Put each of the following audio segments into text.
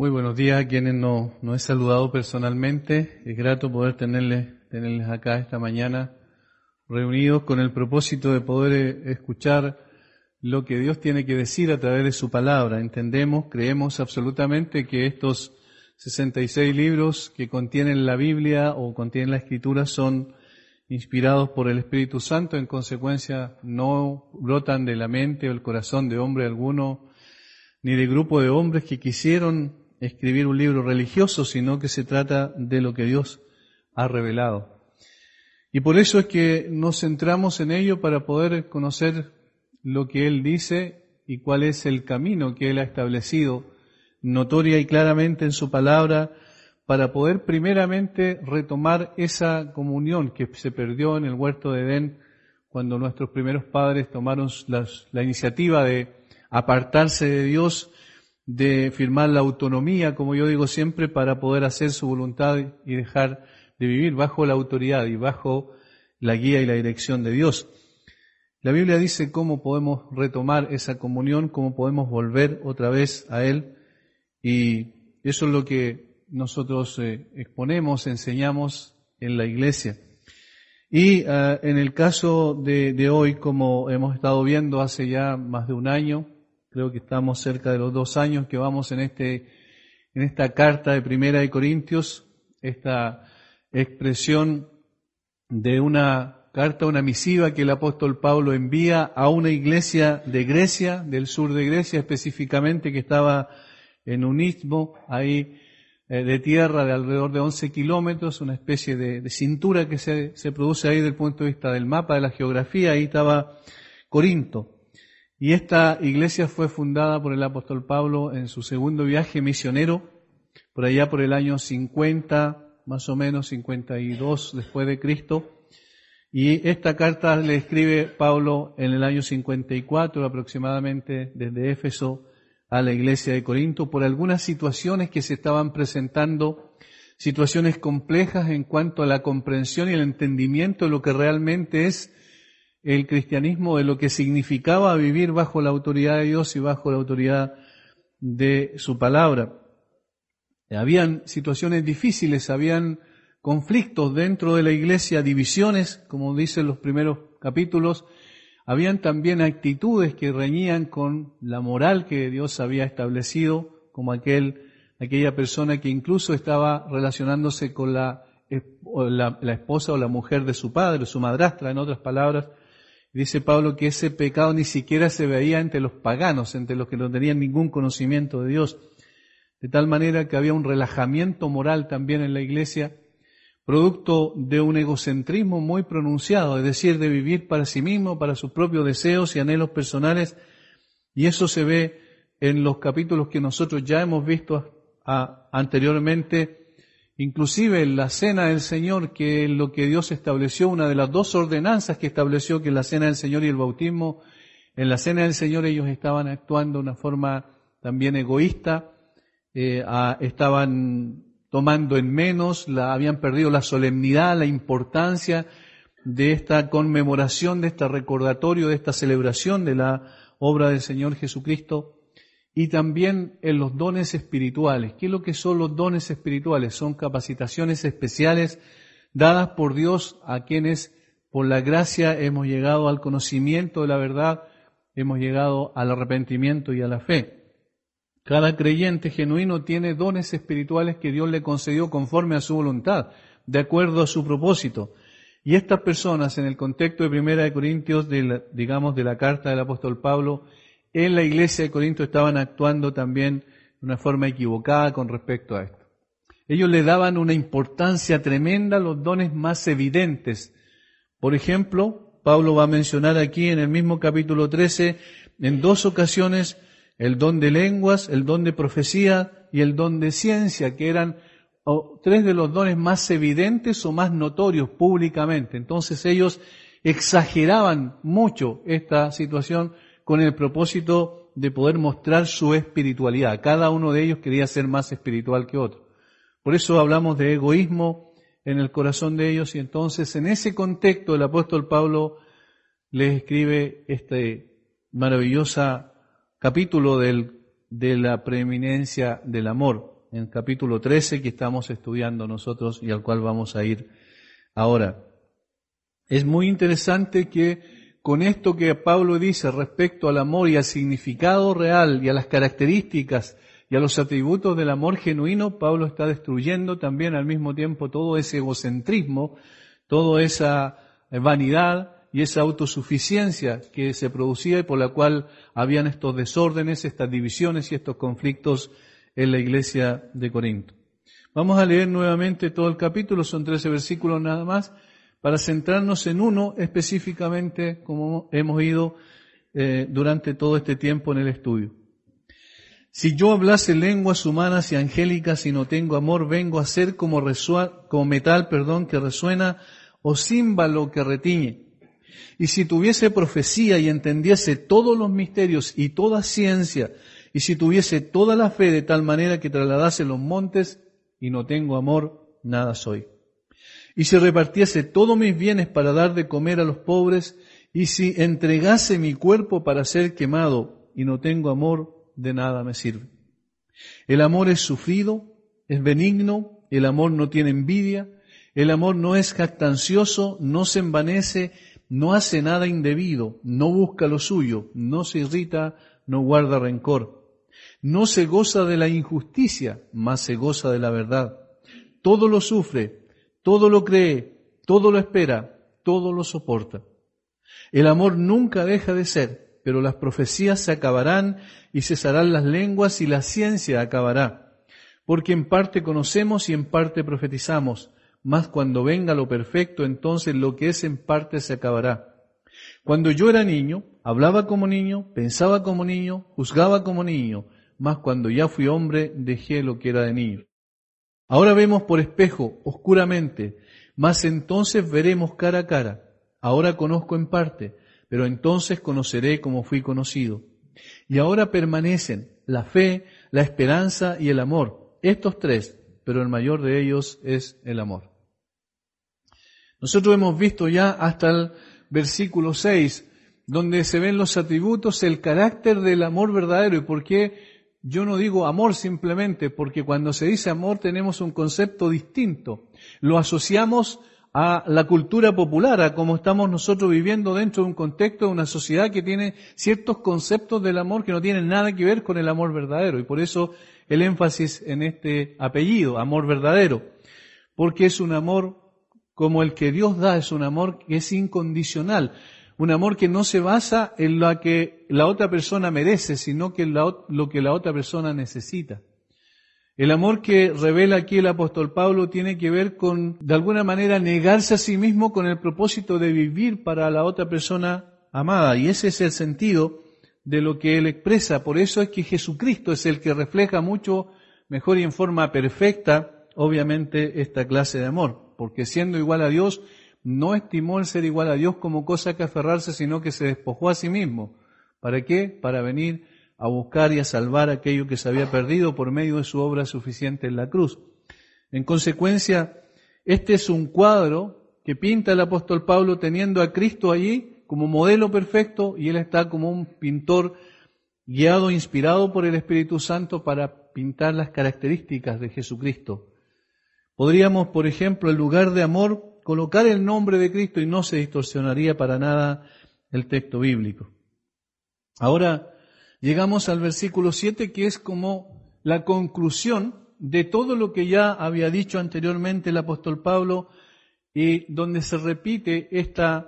Muy buenos días a quienes no he saludado personalmente. Es grato poder tenerles acá esta mañana reunidos con el propósito de poder escuchar lo que Dios tiene que decir a través de su palabra. Entendemos, creemos absolutamente que estos 66 libros que contienen la Biblia o contienen la Escritura son inspirados por el Espíritu Santo. En consecuencia, no brotan de la mente o el corazón de hombre alguno, ni de grupo de hombres que quisieron escribir un libro religioso, sino que se trata de lo que Dios ha revelado. Y por eso es que nos centramos en ello para poder conocer lo que Él dice y cuál es el camino que Él ha establecido notoria y claramente en su palabra, para poder primeramente retomar esa comunión que se perdió en el huerto de Edén cuando nuestros primeros padres tomaron la iniciativa de apartarse de Dios, de firmar la autonomía, como yo digo siempre, para poder hacer su voluntad y dejar de vivir bajo la autoridad y bajo la guía y la dirección de Dios. La Biblia dice cómo podemos retomar esa comunión, cómo podemos volver otra vez a Él, y eso es lo que nosotros exponemos, enseñamos en la iglesia. Y en el caso de hoy, como hemos estado viendo hace ya más de un año, creo que estamos cerca de los 2 años que vamos en esta carta de Primera de Corintios, esta expresión de una carta, una misiva que el apóstol Pablo envía a una iglesia de Grecia, del sur de Grecia específicamente, que estaba en un istmo ahí de tierra de alrededor de 11 kilómetros, una especie de cintura que se produce ahí desde el punto de vista del mapa, de la geografía. Ahí estaba Corinto. Y esta iglesia fue fundada por el apóstol Pablo en su segundo viaje misionero, por allá por el año 50, más o menos 52 después de Cristo. Y esta carta le escribe Pablo en el año 54 aproximadamente desde Éfeso a la iglesia de Corinto por algunas situaciones que se estaban presentando, situaciones complejas en cuanto a la comprensión y el entendimiento de lo que realmente es el cristianismo, de lo que significaba vivir bajo la autoridad de Dios y bajo la autoridad de su palabra. Habían situaciones difíciles, habían conflictos dentro de la iglesia, divisiones, como dicen los primeros capítulos. Habían también actitudes que reñían con la moral que Dios había establecido, como aquella persona que incluso estaba relacionándose con la esposa o la mujer de su padre, su madrastra, en otras palabras. Dice Pablo que ese pecado ni siquiera se veía entre los paganos, entre los que no tenían ningún conocimiento de Dios. De tal manera que había un relajamiento moral también en la iglesia, producto de un egocentrismo muy pronunciado, es decir, de vivir para sí mismo, para sus propios deseos y anhelos personales. Y eso se ve en los capítulos que nosotros ya hemos visto anteriormente. Inclusive en la cena del Señor, que es lo que Dios estableció, una de las 2 ordenanzas que estableció, que es la cena del Señor y el bautismo. En la cena del Señor ellos estaban actuando de una forma también egoísta, estaban tomando en menos, habían perdido la solemnidad, la importancia de esta conmemoración, de este recordatorio, de esta celebración de la obra del Señor Jesucristo. Y también en los dones espirituales. ¿Qué es lo que son los dones espirituales? Son capacitaciones especiales dadas por Dios a quienes por la gracia hemos llegado al conocimiento de la verdad, hemos llegado al arrepentimiento y a la fe. Cada creyente genuino tiene dones espirituales que Dios le concedió conforme a su voluntad, de acuerdo a su propósito. Y estas personas, en el contexto de Primera de Corintios, de la carta del apóstol Pablo, en la iglesia de Corinto estaban actuando también de una forma equivocada con respecto a esto. Ellos le daban una importancia tremenda a los dones más evidentes. Por ejemplo, Pablo va a mencionar aquí en el mismo capítulo 13, en 2 ocasiones, el don de lenguas, el don de profecía y el don de ciencia, que eran 3 de los dones más evidentes o más notorios públicamente. Entonces ellos exageraban mucho esta situación con el propósito de poder mostrar su espiritualidad. Cada uno de ellos quería ser más espiritual que otro. Por eso hablamos de egoísmo en el corazón de ellos, y entonces en ese contexto el apóstol Pablo les escribe este maravilloso capítulo de la preeminencia del amor. en el capítulo 13 que estamos estudiando nosotros y al cual vamos a ir ahora. Es muy interesante que con esto que Pablo dice respecto al amor y al significado real y a las características y a los atributos del amor genuino, Pablo está destruyendo también al mismo tiempo todo ese egocentrismo, toda esa vanidad y esa autosuficiencia que se producía y por la cual habían estos desórdenes, estas divisiones y estos conflictos en la iglesia de Corinto. Vamos a leer nuevamente todo el capítulo, son 13 versículos nada más, para centrarnos en uno específicamente, como hemos ido durante todo este tiempo en el estudio. Si yo hablase lenguas humanas y angélicas y no tengo amor, vengo a ser como metal que resuena o címbalo que retiñe. Y si tuviese profecía y entendiese todos los misterios y toda ciencia, y si tuviese toda la fe de tal manera que trasladase los montes y no tengo amor, nada soy. Y si repartiese todos mis bienes para dar de comer a los pobres, y si entregase mi cuerpo para ser quemado y no tengo amor, de nada me sirve. El amor es sufrido, es benigno, el amor no tiene envidia, el amor no es jactancioso, no se envanece, no hace nada indebido, no busca lo suyo, no se irrita, no guarda rencor. No se goza de la injusticia, mas se goza de la verdad. Todo lo sufre, todo lo cree, todo lo espera, todo lo soporta. El amor nunca deja de ser, pero las profecías se acabarán y cesarán las lenguas y la ciencia acabará. Porque en parte conocemos y en parte profetizamos, mas cuando venga lo perfecto, entonces lo que es en parte se acabará. Cuando yo era niño, hablaba como niño, pensaba como niño, juzgaba como niño, mas cuando ya fui hombre, dejé lo que era de niño. Ahora vemos por espejo, oscuramente, mas entonces veremos cara a cara. Ahora conozco en parte, pero entonces conoceré como fui conocido. Y ahora permanecen la fe, la esperanza y el amor, estos tres, pero el mayor de ellos es el amor. Nosotros hemos visto ya hasta el versículo 6, donde se ven los atributos, el carácter del amor verdadero. ¿Y por qué yo no digo amor simplemente? Porque cuando se dice amor tenemos un concepto distinto. Lo asociamos a la cultura popular, a cómo estamos nosotros viviendo dentro de un contexto de una sociedad que tiene ciertos conceptos del amor que no tienen nada que ver con el amor verdadero. Y por eso el énfasis en este apellido, amor verdadero. Porque es un amor como el que Dios da, es un amor que es incondicional. Un amor que no se basa en lo que la otra persona merece, sino que en lo que la otra persona necesita. El amor que revela aquí el apóstol Pablo tiene que ver con, de alguna manera, negarse a sí mismo con el propósito de vivir para la otra persona amada. Y ese es el sentido de lo que él expresa. Por eso es que Jesucristo es el que refleja mucho mejor y en forma perfecta, obviamente, esta clase de amor. Porque siendo igual a Dios, no estimó el ser igual a Dios como cosa que aferrarse, sino que se despojó a sí mismo. ¿Para qué? Para venir a buscar y a salvar aquello que se había perdido por medio de su obra suficiente en la cruz. En consecuencia, este es un cuadro que pinta el apóstol Pablo teniendo a Cristo allí como modelo perfecto, y él está como un pintor guiado, inspirado por el Espíritu Santo para pintar las características de Jesucristo. Podríamos, por ejemplo, en lugar de amor, colocar el nombre de Cristo y no se distorsionaría para nada el texto bíblico. Ahora llegamos al versículo 7, que es como la conclusión de todo lo que ya había dicho anteriormente el apóstol Pablo, y donde se repite esta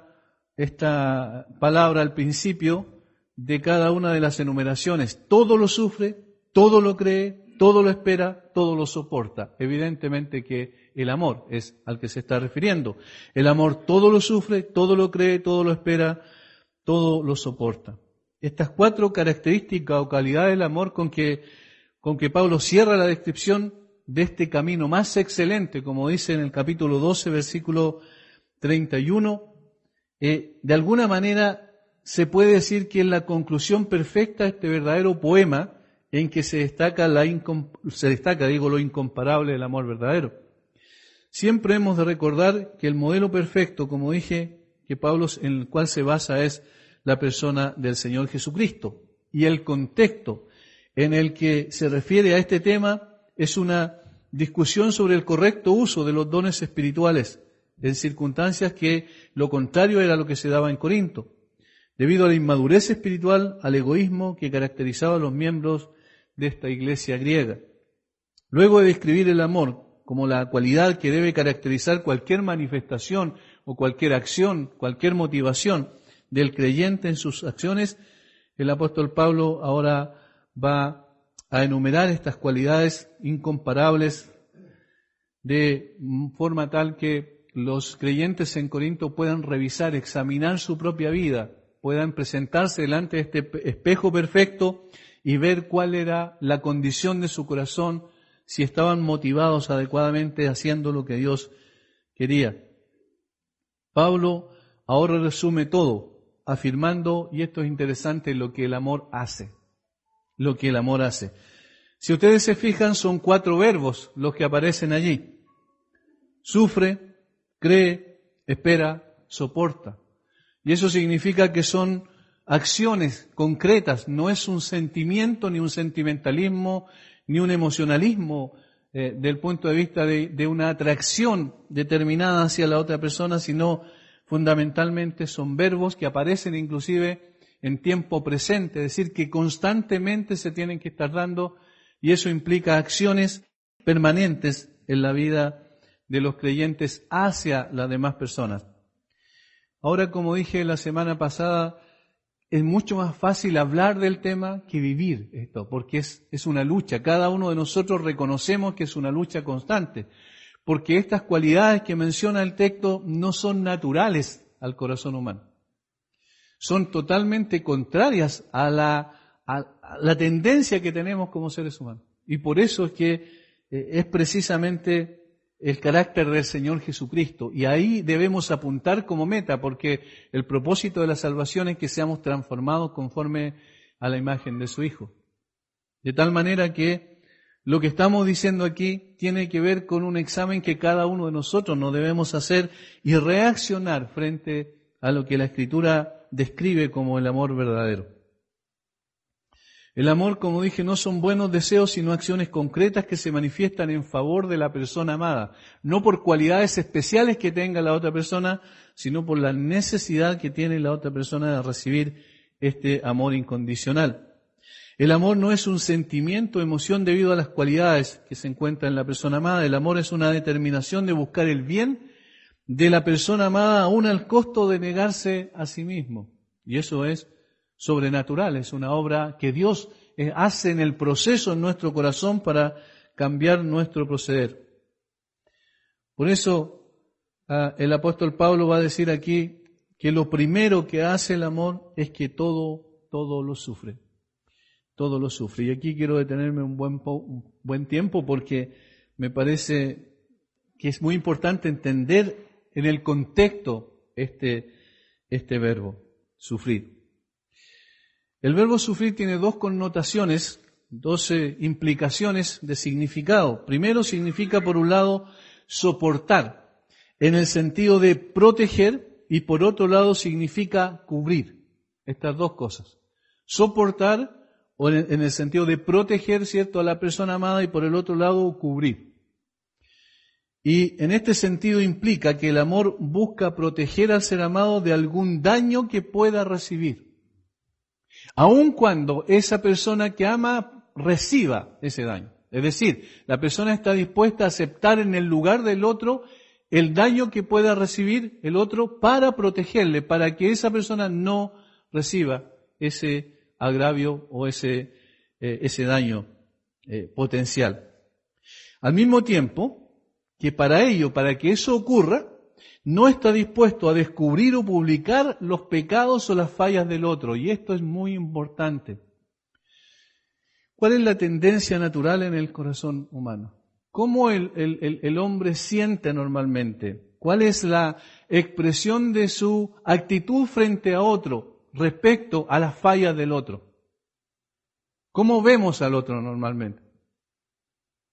palabra al principio de cada una de las enumeraciones. Todo lo sufre, todo lo cree, todo lo espera, todo lo soporta. Evidentemente que el amor es al que se está refiriendo. El amor todo lo sufre, todo lo cree, todo lo espera, todo lo soporta. Estas 4 características o cualidades del amor con que Pablo cierra la descripción de este camino más excelente, como dice en el capítulo 12, versículo 31, de alguna manera se puede decir que es la conclusión perfecta de este verdadero poema en que se destaca lo incomparable del amor verdadero. Siempre hemos de recordar que el modelo perfecto, como dije, que Pablo en el cual se basa es la persona del Señor Jesucristo. Y el contexto en el que se refiere a este tema es una discusión sobre el correcto uso de los dones espirituales en circunstancias que lo contrario era lo que se daba en Corinto, debido a la inmadurez espiritual, al egoísmo que caracterizaba a los miembros de esta iglesia griega. Luego de describir el amor como la cualidad que debe caracterizar cualquier manifestación o cualquier acción, cualquier motivación del creyente en sus acciones, el apóstol Pablo ahora va a enumerar estas cualidades incomparables de forma tal que los creyentes en Corinto puedan revisar, examinar su propia vida, puedan presentarse delante de este espejo perfecto y ver cuál era la condición de su corazón, si estaban motivados adecuadamente haciendo lo que Dios quería. Pablo ahora resume todo, afirmando, y esto es interesante, lo que el amor hace. Lo que el amor hace. Si ustedes se fijan, son 4 verbos los que aparecen allí. Sufre, cree, espera, soporta. Y eso significa que son acciones concretas, no es un sentimiento, ni un sentimentalismo, ni un emocionalismo del punto de vista de una atracción determinada hacia la otra persona, sino fundamentalmente son verbos que aparecen inclusive en tiempo presente, es decir, que constantemente se tienen que estar dando, y eso implica acciones permanentes en la vida de los creyentes hacia las demás personas. Ahora, como dije la semana pasada, es mucho más fácil hablar del tema que vivir esto, porque es una lucha. Cada uno de nosotros reconocemos que es una lucha constante, porque estas cualidades que menciona el texto no son naturales al corazón humano. Son totalmente contrarias a la tendencia que tenemos como seres humanos. Y por eso es que es precisamente el carácter del Señor Jesucristo. Y ahí debemos apuntar como meta, porque el propósito de la salvación es que seamos transformados conforme a la imagen de su Hijo. De tal manera que lo que estamos diciendo aquí tiene que ver con un examen que cada uno de nosotros nos debemos hacer y reaccionar frente a lo que la Escritura describe como el amor verdadero. El amor, como dije, no son buenos deseos, sino acciones concretas que se manifiestan en favor de la persona amada, no por cualidades especiales que tenga la otra persona, sino por la necesidad que tiene la otra persona de recibir este amor incondicional. El amor no es un sentimiento o emoción debido a las cualidades que se encuentran en la persona amada. El amor es una determinación de buscar el bien de la persona amada aún al costo de negarse a sí mismo. Y eso es sobrenatural, es una obra que Dios hace en el proceso en nuestro corazón para cambiar nuestro proceder. Por eso el apóstol Pablo va a decir aquí que lo primero que hace el amor es que todo lo sufre. Todo lo sufre. Y aquí quiero detenerme un buen tiempo porque me parece que es muy importante entender en el contexto este verbo, sufrir. El verbo sufrir tiene 2 connotaciones, 2 implicaciones de significado. Primero significa, por un lado, soportar, en el sentido de proteger, y por otro lado significa cubrir. Estas 2 cosas. Soportar, o en el sentido de proteger, ¿cierto?, a la persona amada, y por el otro lado, cubrir. Y en este sentido implica que el amor busca proteger al ser amado de algún daño que pueda recibir, aun cuando esa persona que ama reciba ese daño. Es decir, la persona está dispuesta a aceptar en el lugar del otro el daño que pueda recibir el otro para protegerle, para que esa persona no reciba ese agravio o ese daño potencial. Al mismo tiempo que para que eso ocurra, no está dispuesto a descubrir o publicar los pecados o las fallas del otro. Y esto es muy importante. ¿Cuál es la tendencia natural en el corazón humano? ¿Cómo el hombre siente normalmente? ¿Cuál es la expresión de su actitud frente a otro respecto a las fallas del otro? ¿Cómo vemos al otro normalmente?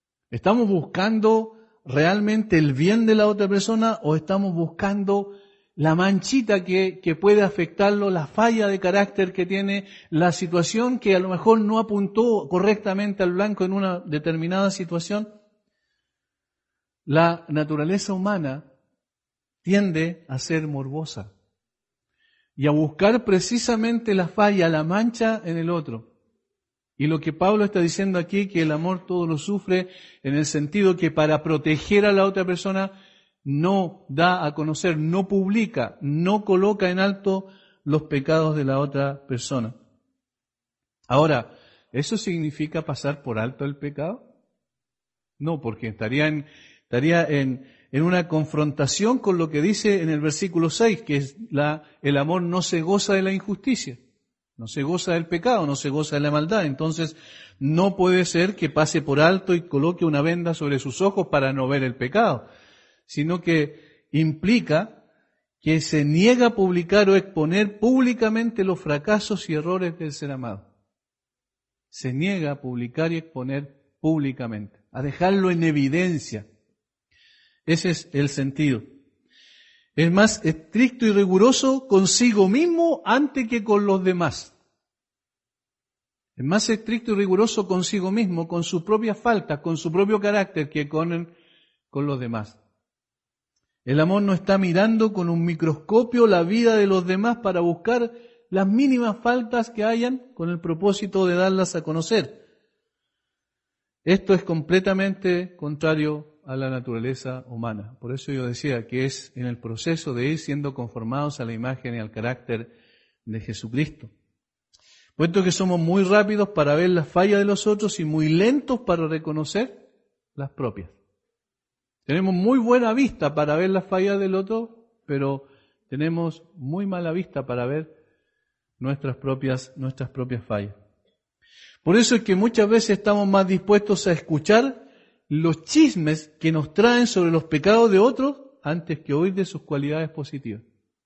¿Estamos buscando realmente el bien de la otra persona o estamos buscando la manchita que puede afectarlo, la falla de carácter que tiene, la situación que a lo mejor no apuntó correctamente al blanco en una determinada situación. La naturaleza humana tiende a ser morbosa y a buscar precisamente la falla, la mancha en el otro. Y lo que Pablo está diciendo aquí, que el amor todo lo sufre, en el sentido que para proteger a la otra persona no da a conocer, no publica, no coloca en alto los pecados de la otra persona. Ahora, ¿eso significa pasar por alto el pecado? No, porque estaría en una confrontación con lo que dice en el versículo 6, que es el amor no se goza de la injusticia, no se goza del pecado, no se goza de la maldad. Entonces, no puede ser que pase por alto y coloque una venda sobre sus ojos para no ver el pecado, sino que implica que se niega a publicar o exponer públicamente los fracasos y errores del ser amado. Se niega a publicar y exponer públicamente, a dejarlo en evidencia. Ese es el sentido. Es más estricto y riguroso consigo mismo antes que con los demás. Es más estricto y riguroso consigo mismo, con sus propias faltas, con su propio carácter, que con los demás. El amor no está mirando con un microscopio la vida de los demás para buscar las mínimas faltas que hayan con el propósito de darlas a conocer. Esto es completamente contrario a la naturaleza humana. Por eso yo decía que es en el proceso de ir siendo conformados a la imagen y al carácter de Jesucristo. Puesto que somos muy rápidos para ver las fallas de los otros y muy lentos para reconocer las propias. Tenemos muy buena vista para ver las fallas del otro, pero tenemos muy mala vista para ver nuestras propias fallas. Por eso es que muchas veces estamos más dispuestos a escuchar los chismes que nos traen sobre los pecados de otros antes que oír de sus cualidades positivas.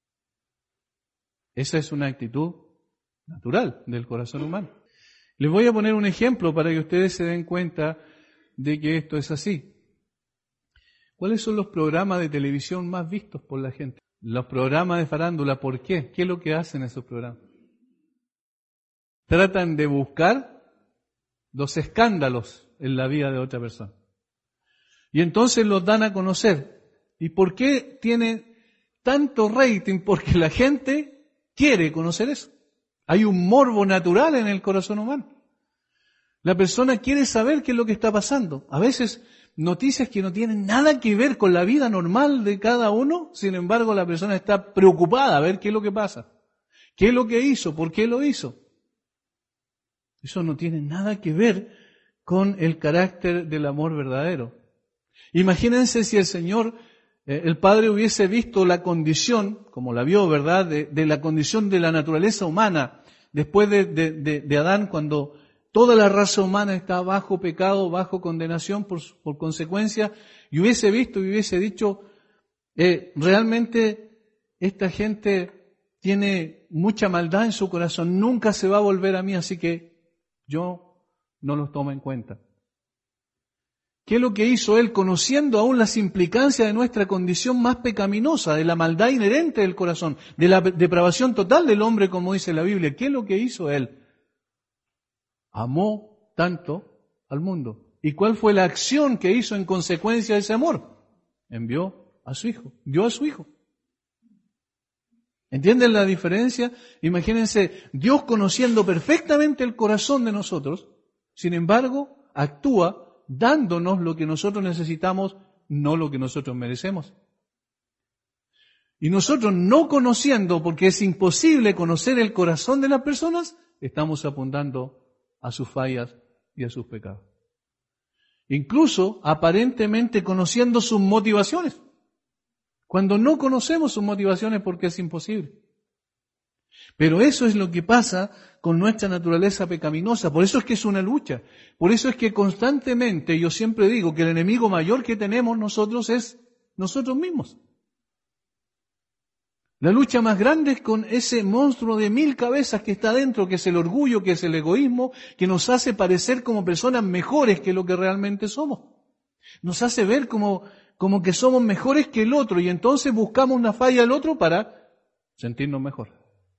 Esa es una actitud natural del corazón humano. Les voy a poner un ejemplo para que ustedes se den cuenta de que esto es así. ¿Cuáles son los programas de televisión más vistos por la gente? Los programas de farándula, ¿por qué? ¿Qué es lo que hacen esos programas? Tratan de buscar los escándalos en la vida de otra persona. Y entonces los dan a conocer. ¿Y por qué tiene tanto rating? Porque la gente quiere conocer eso. Hay un morbo natural en el corazón humano. La persona quiere saber qué es lo que está pasando. A veces noticias que no tienen nada que ver con la vida normal de cada uno, sin embargo la persona está preocupada a ver qué es lo que pasa. ¿Qué es lo que hizo? ¿Por qué lo hizo? Eso no tiene nada que ver con el carácter del amor verdadero. Imagínense si el Señor, el Padre hubiese visto la condición, como la vio, ¿verdad?, de la condición de la naturaleza humana, después de Adán, cuando toda la raza humana está bajo pecado, bajo condenación por consecuencia, y hubiese visto y hubiese dicho, realmente esta gente tiene mucha maldad en su corazón, nunca se va a volver a mí, así que yo no los tomo en cuenta. ¿Qué es lo que hizo Él? Conociendo aún las implicancias de nuestra condición más pecaminosa, de la maldad inherente del corazón, de la depravación total del hombre, como dice la Biblia. ¿Qué es lo que hizo Él? Amó tanto al mundo. ¿Y cuál fue la acción que hizo en consecuencia de ese amor? Envió a su Hijo, dio a su Hijo. ¿Entienden la diferencia? Imagínense, Dios conociendo perfectamente el corazón de nosotros, sin embargo, actúa dándonos lo que nosotros necesitamos, no lo que nosotros merecemos. Y nosotros no conociendo, porque es imposible conocer el corazón de las personas, estamos apuntando a sus fallas y a sus pecados. Incluso aparentemente conociendo sus motivaciones. Cuando no conocemos sus motivaciones porque es imposible. Pero eso es lo que pasa con nuestra naturaleza pecaminosa. Por eso es que es una lucha. Por eso es que constantemente yo siempre digo que el enemigo mayor que tenemos nosotros es nosotros mismos. La lucha más grande es con ese monstruo de 1000 cabezas que está dentro, que es el orgullo, que es el egoísmo, que nos hace parecer como personas mejores que lo que realmente somos. Nos hace ver como como que somos mejores que el otro y entonces buscamos una falla del otro para sentirnos mejor.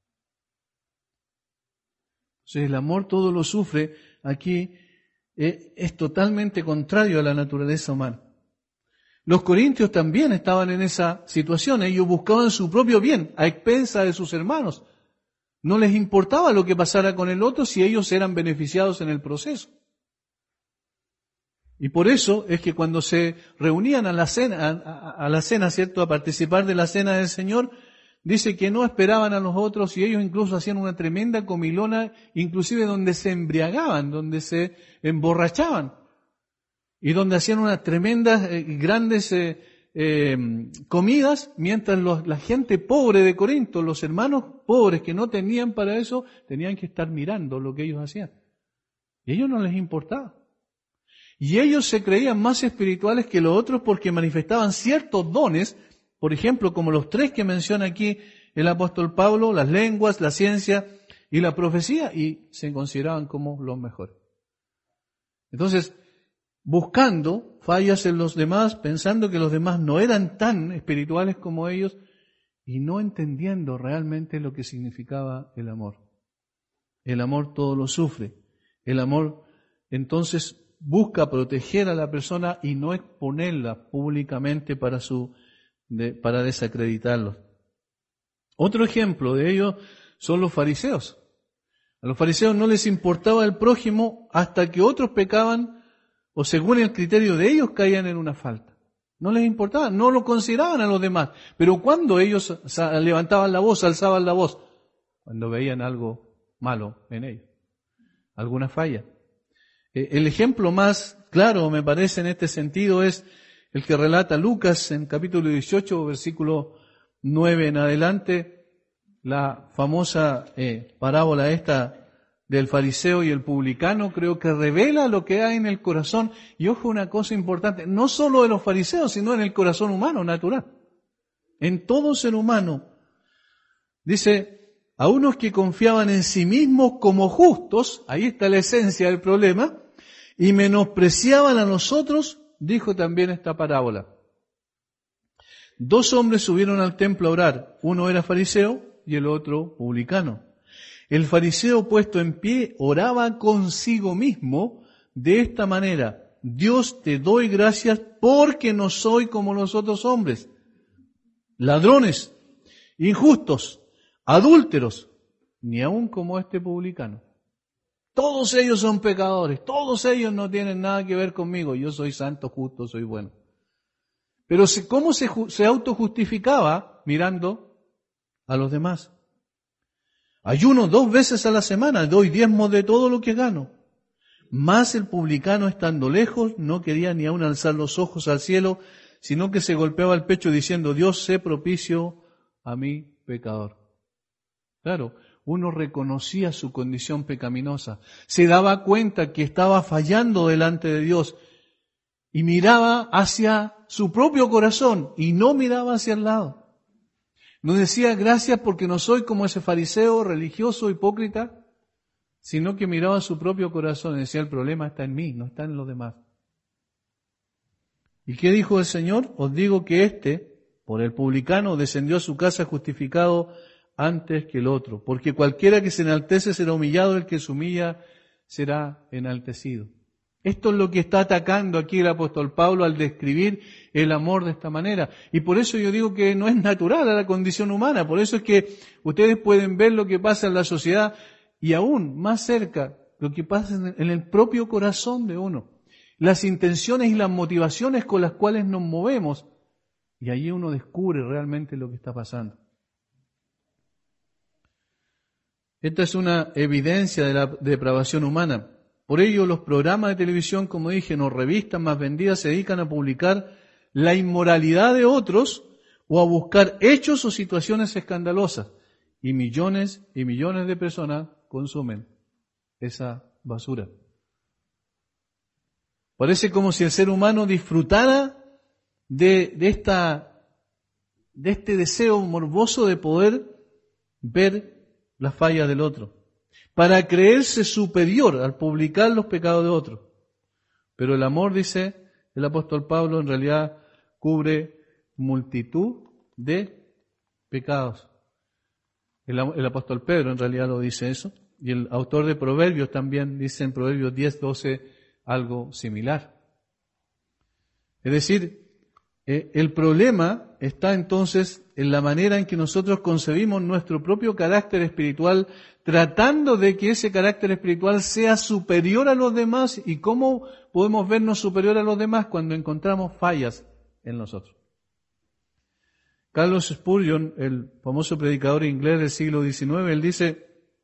Entonces el amor todo lo sufre, aquí es totalmente contrario a la naturaleza humana. Los corintios también estaban en esa situación, ellos buscaban su propio bien a expensas de sus hermanos. No les importaba lo que pasara con el otro si ellos eran beneficiados en el proceso. Y por eso es que cuando se reunían a la cena, ¿cierto?, a participar de la cena del Señor, dice que no esperaban a los otros y ellos incluso hacían una tremenda comilona, inclusive donde se embriagaban, donde se emborrachaban y donde hacían unas tremendas, grandes comidas, mientras la gente pobre de Corinto, los hermanos pobres que no tenían para eso, tenían que estar mirando lo que ellos hacían. Y a ellos no les importaba. Y ellos se creían más espirituales que los otros porque manifestaban ciertos dones, por ejemplo, como los 3 que menciona aquí el apóstol Pablo, las lenguas, la ciencia y la profecía, y se consideraban como los mejores. Entonces, buscando fallas en los demás, pensando que los demás no eran tan espirituales como ellos, y no entendiendo realmente lo que significaba el amor. El amor todo lo sufre. El amor, entonces, busca proteger a la persona y no exponerla públicamente para desacreditarlos. Otro ejemplo de ello son los fariseos. A los fariseos no les importaba el prójimo hasta que otros pecaban o según el criterio de ellos caían en una falta. No les importaba, no lo consideraban a los demás. Pero cuando ellos levantaban la voz, alzaban la voz, cuando veían algo malo en ellos, alguna falla. El ejemplo más claro, me parece, en este sentido es el que relata Lucas en capítulo 18, versículo 9 en adelante, la famosa parábola esta del fariseo y el publicano, creo que revela lo que hay en el corazón. Y ojo, una cosa importante, no solo de los fariseos, sino en el corazón humano, natural. En todo ser humano. Dice, a unos que confiaban en sí mismos como justos, ahí está la esencia del problema, y menospreciaban a nosotros, dijo también esta parábola. 2 hombres subieron al templo a orar, uno era fariseo y el otro publicano. El fariseo puesto en pie oraba consigo mismo de esta manera: Dios, te doy gracias porque no soy como los otros hombres, ladrones, injustos, adúlteros, ni aun como este publicano. Todos ellos son pecadores, todos ellos no tienen nada que ver conmigo, yo soy santo, justo, soy bueno. Pero ¿cómo se autojustificaba? Mirando a los demás. Ayuno 2 veces a la semana, doy diezmos de todo lo que gano. Mas el publicano, estando lejos, no quería ni aun alzar los ojos al cielo, sino que se golpeaba el pecho diciendo: Dios, sé propicio a mí, pecador. Claro, uno reconocía su condición pecaminosa, se daba cuenta que estaba fallando delante de Dios y miraba hacia su propio corazón y no miraba hacia el lado. No decía gracias porque no soy como ese fariseo religioso, hipócrita, sino que miraba su propio corazón y decía: el problema está en mí, no está en los demás. ¿Y qué dijo el Señor? Os digo que por el publicano, descendió a su casa justificado antes que el otro, porque cualquiera que se enaltece será humillado, el que se humilla será enaltecido. Esto es lo que está atacando aquí el apóstol Pablo al describir el amor de esta manera. Y por eso yo digo que no es natural a la condición humana. Por eso es que ustedes pueden ver lo que pasa en la sociedad y aún más cerca lo que pasa en el propio corazón de uno. Las intenciones y las motivaciones con las cuales nos movemos. Y allí uno descubre realmente lo que está pasando. Esta es una evidencia de la depravación humana. Por ello, los programas de televisión, como dije, o revistas más vendidas se dedican a publicar la inmoralidad de otros o a buscar hechos o situaciones escandalosas. Y millones de personas consumen esa basura. Parece como si el ser humano disfrutara de este deseo morboso de poder ver las fallas del otro, para creerse superior al publicar los pecados de otros. Pero el amor, dice el apóstol Pablo, en realidad cubre multitud de pecados. El apóstol Pedro en realidad lo dice eso, y el autor de Proverbios también dice en Proverbios 10:12 algo similar. Es decir, el problema está entonces en la manera en que nosotros concebimos nuestro propio carácter espiritual, tratando de que ese carácter espiritual sea superior a los demás. ¿Y cómo podemos vernos superior a los demás? Cuando encontramos fallas en nosotros. Carlos Spurgeon, el famoso predicador inglés del siglo XIX, él dice: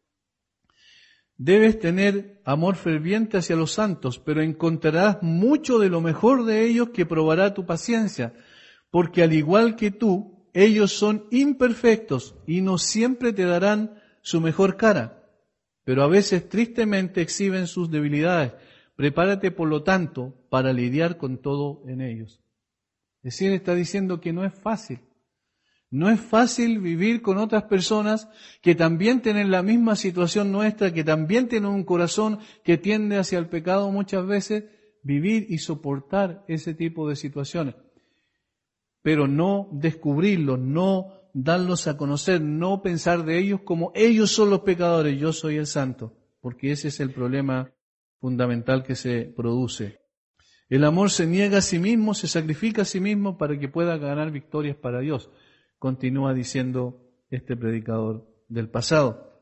debes tener amor ferviente hacia los santos, pero encontrarás mucho de lo mejor de ellos que probará tu paciencia, porque al igual que tú, ellos son imperfectos y no siempre te darán su mejor cara, pero a veces tristemente exhiben sus debilidades. Prepárate, por lo tanto, para lidiar con todo en ellos. Es decir, está diciendo que no es fácil. No es fácil vivir con otras personas que también tienen la misma situación nuestra, que también tienen un corazón que tiende hacia el pecado muchas veces, vivir y soportar ese tipo de situaciones. Pero no descubrirlos, no darlos a conocer, no pensar de ellos como ellos son los pecadores, yo soy el santo, porque ese es el problema fundamental que se produce. El amor se niega a sí mismo, se sacrifica a sí mismo para que pueda ganar victorias para Dios. Continúa diciendo este predicador del pasado.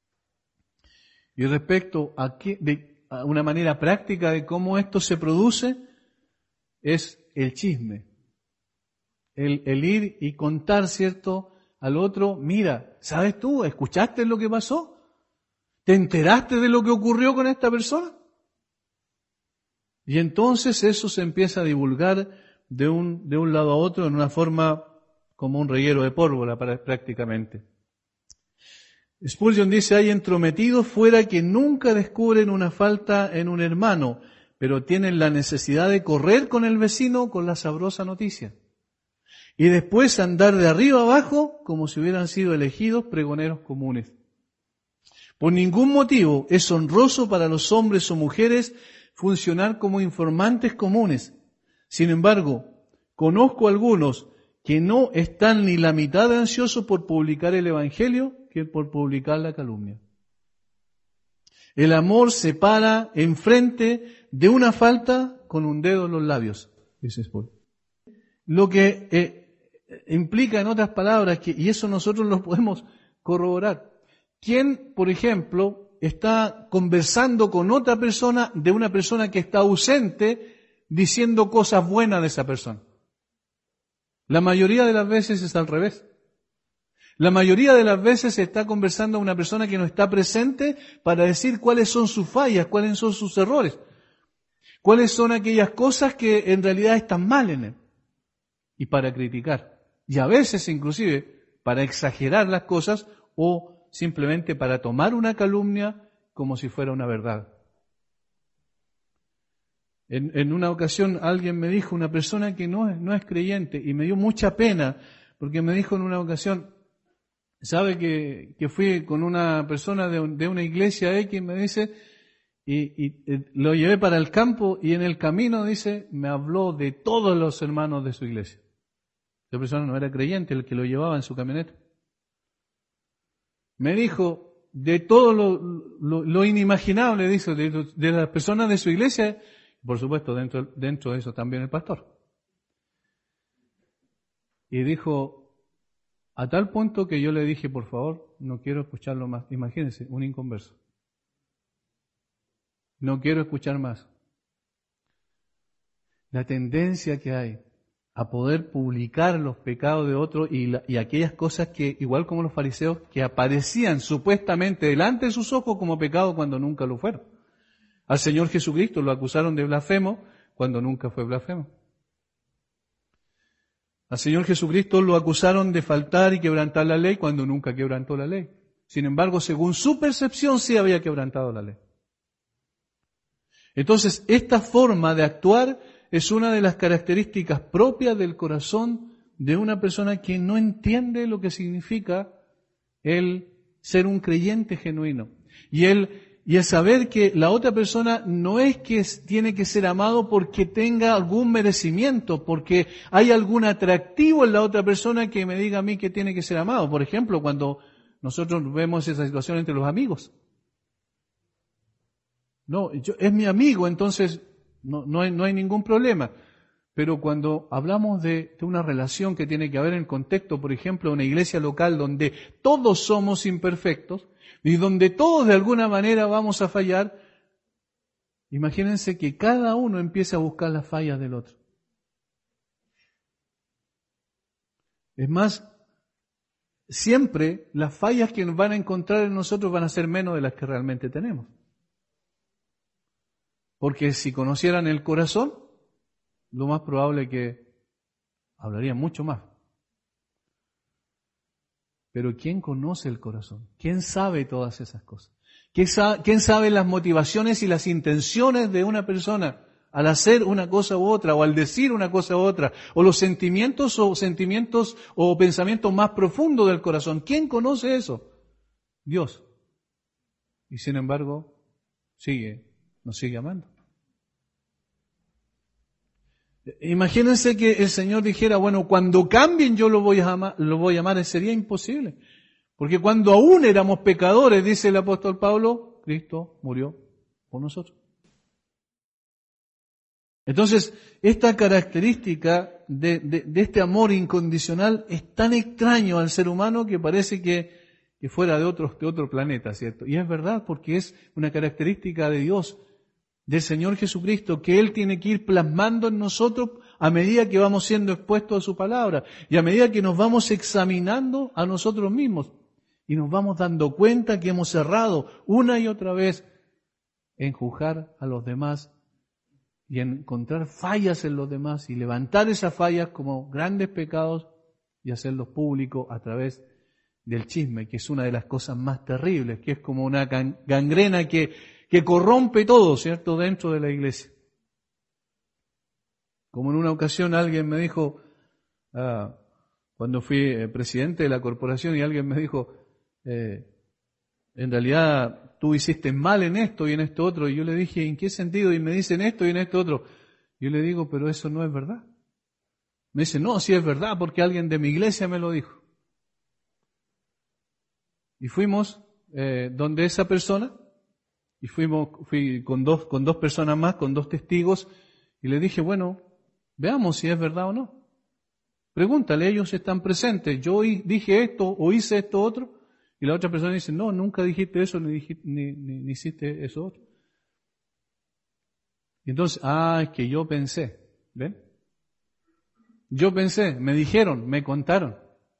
Y respecto a una manera práctica de cómo esto se produce, es el chisme. El ir y contar, ¿cierto?, al otro: mira, ¿sabes tú? ¿Escuchaste lo que pasó? ¿Te enteraste de lo que ocurrió con esta persona? Y entonces eso se empieza a divulgar de un lado a otro en una forma como un reguero de pólvora prácticamente. Spurgeon dice: hay entrometidos fuera que nunca descubren una falta en un hermano, pero tienen la necesidad de correr con el vecino con la sabrosa noticia. Y después andar de arriba abajo como si hubieran sido elegidos pregoneros comunes. Por ningún motivo es honroso para los hombres o mujeres funcionar como informantes comunes. Sin embargo, conozco algunos que no están ni la mitad de ansiosos por publicar el Evangelio que por publicar la calumnia. El amor se para enfrente de una falta con un dedo en los labios, dice Spurgeon. Lo que implica, en otras palabras, y eso nosotros lo podemos corroborar. ¿Quién, por ejemplo, está conversando con otra persona de una persona que está ausente, diciendo cosas buenas de esa persona? La mayoría de las veces es al revés. La mayoría de las veces se está conversando a una persona que no está presente para decir cuáles son sus fallas, cuáles son sus errores, cuáles son aquellas cosas que en realidad están mal en él, y para criticar. Y a veces inclusive para exagerar las cosas o simplemente para tomar una calumnia como si fuera una verdad. En una ocasión alguien me dijo, una persona que no es creyente, y me dio mucha pena, porque me dijo en una ocasión: sabe que fui con una persona de una iglesia X, me dice, y lo llevé para el campo, y en el camino, dice, me habló de todos los hermanos de su iglesia. Esa persona no era creyente, el que lo llevaba en su camioneta. Me dijo de todo lo inimaginable, dice, de las personas de su iglesia. Por supuesto, dentro de eso también el pastor. Y dijo, a tal punto que yo le dije: por favor, no quiero escucharlo más. Imagínense, un inconverso. No quiero escuchar más. La tendencia que hay a poder publicar los pecados de otros y aquellas cosas que, igual como los fariseos, que aparecían supuestamente delante de sus ojos como pecado cuando nunca lo fueron. Al Señor Jesucristo lo acusaron de blasfemo cuando nunca fue blasfemo. Al Señor Jesucristo lo acusaron de faltar y quebrantar la ley cuando nunca quebrantó la ley. Sin embargo, según su percepción, sí había quebrantado la ley. Entonces, esta forma de actuar es una de las características propias del corazón de una persona que no entiende lo que significa el ser un creyente genuino. Y Y es saber que la otra persona no es que tiene que ser amado porque tenga algún merecimiento, porque hay algún atractivo en la otra persona que me diga a mí que tiene que ser amado. Por ejemplo, cuando nosotros vemos esa situación entre los amigos. No, es mi amigo, entonces no hay ningún problema. Pero cuando hablamos de una relación que tiene que haber en el contexto, por ejemplo, de una iglesia local donde todos somos imperfectos y donde todos de alguna manera vamos a fallar, imagínense que cada uno empieza a buscar las fallas del otro. Es más, siempre las fallas que nos van a encontrar en nosotros van a ser menos de las que realmente tenemos. Porque si conocieran el corazón, lo más probable es que hablarían mucho más. Pero ¿quién conoce el corazón? ¿Quién sabe todas esas cosas? ¿Quién sabe las motivaciones y las intenciones de una persona al hacer una cosa u otra, o al decir una cosa u otra, o los sentimientos o pensamientos más profundos del corazón? ¿Quién conoce eso? Dios. Y sin embargo, nos sigue amando. Imagínense que el Señor dijera, bueno, cuando cambien yo lo voy a amar, sería imposible. Porque cuando aún éramos pecadores, dice el apóstol Pablo, Cristo murió por nosotros. Entonces, esta característica de este amor incondicional es tan extraño al ser humano que parece que fuera de otro planeta, ¿cierto? Y es verdad, porque es una característica de Dios, del Señor Jesucristo, que Él tiene que ir plasmando en nosotros a medida que vamos siendo expuestos a su palabra y a medida que nos vamos examinando a nosotros mismos y nos vamos dando cuenta que hemos errado una y otra vez en juzgar a los demás y en encontrar fallas en los demás y levantar esas fallas como grandes pecados y hacerlos públicos a través del chisme, que es una de las cosas más terribles, que es como una gangrena que corrompe todo, ¿cierto?, dentro de la iglesia. Como en una ocasión alguien me dijo, cuando fui presidente de la corporación, y alguien me dijo, en realidad tú hiciste mal en esto y en esto otro, y yo le dije, ¿en qué sentido? Y me dicen esto y en esto otro. Yo le digo, pero eso no es verdad. Me dice, no, sí es verdad, porque alguien de mi iglesia me lo dijo. Y fuimos donde esa persona, y fui con dos personas más, con dos testigos, y le dije, bueno, veamos si es verdad o no. Pregúntale, ellos están presentes. Yo dije esto o hice esto otro, y la otra persona dice, no, nunca dijiste eso, ni hiciste eso otro. Y entonces, es que yo pensé, ¿ven? Yo pensé, me dijeron, me contaron.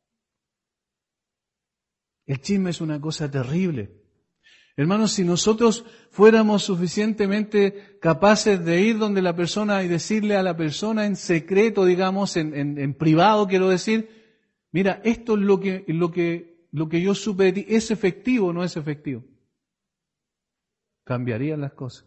El chisme es una cosa terrible. Hermanos, si nosotros fuéramos suficientemente capaces de ir donde la persona y decirle a la persona en secreto, digamos, en privado, quiero decir, mira, esto es lo que yo supe de ti, ¿es efectivo o no es efectivo? Cambiarían las cosas.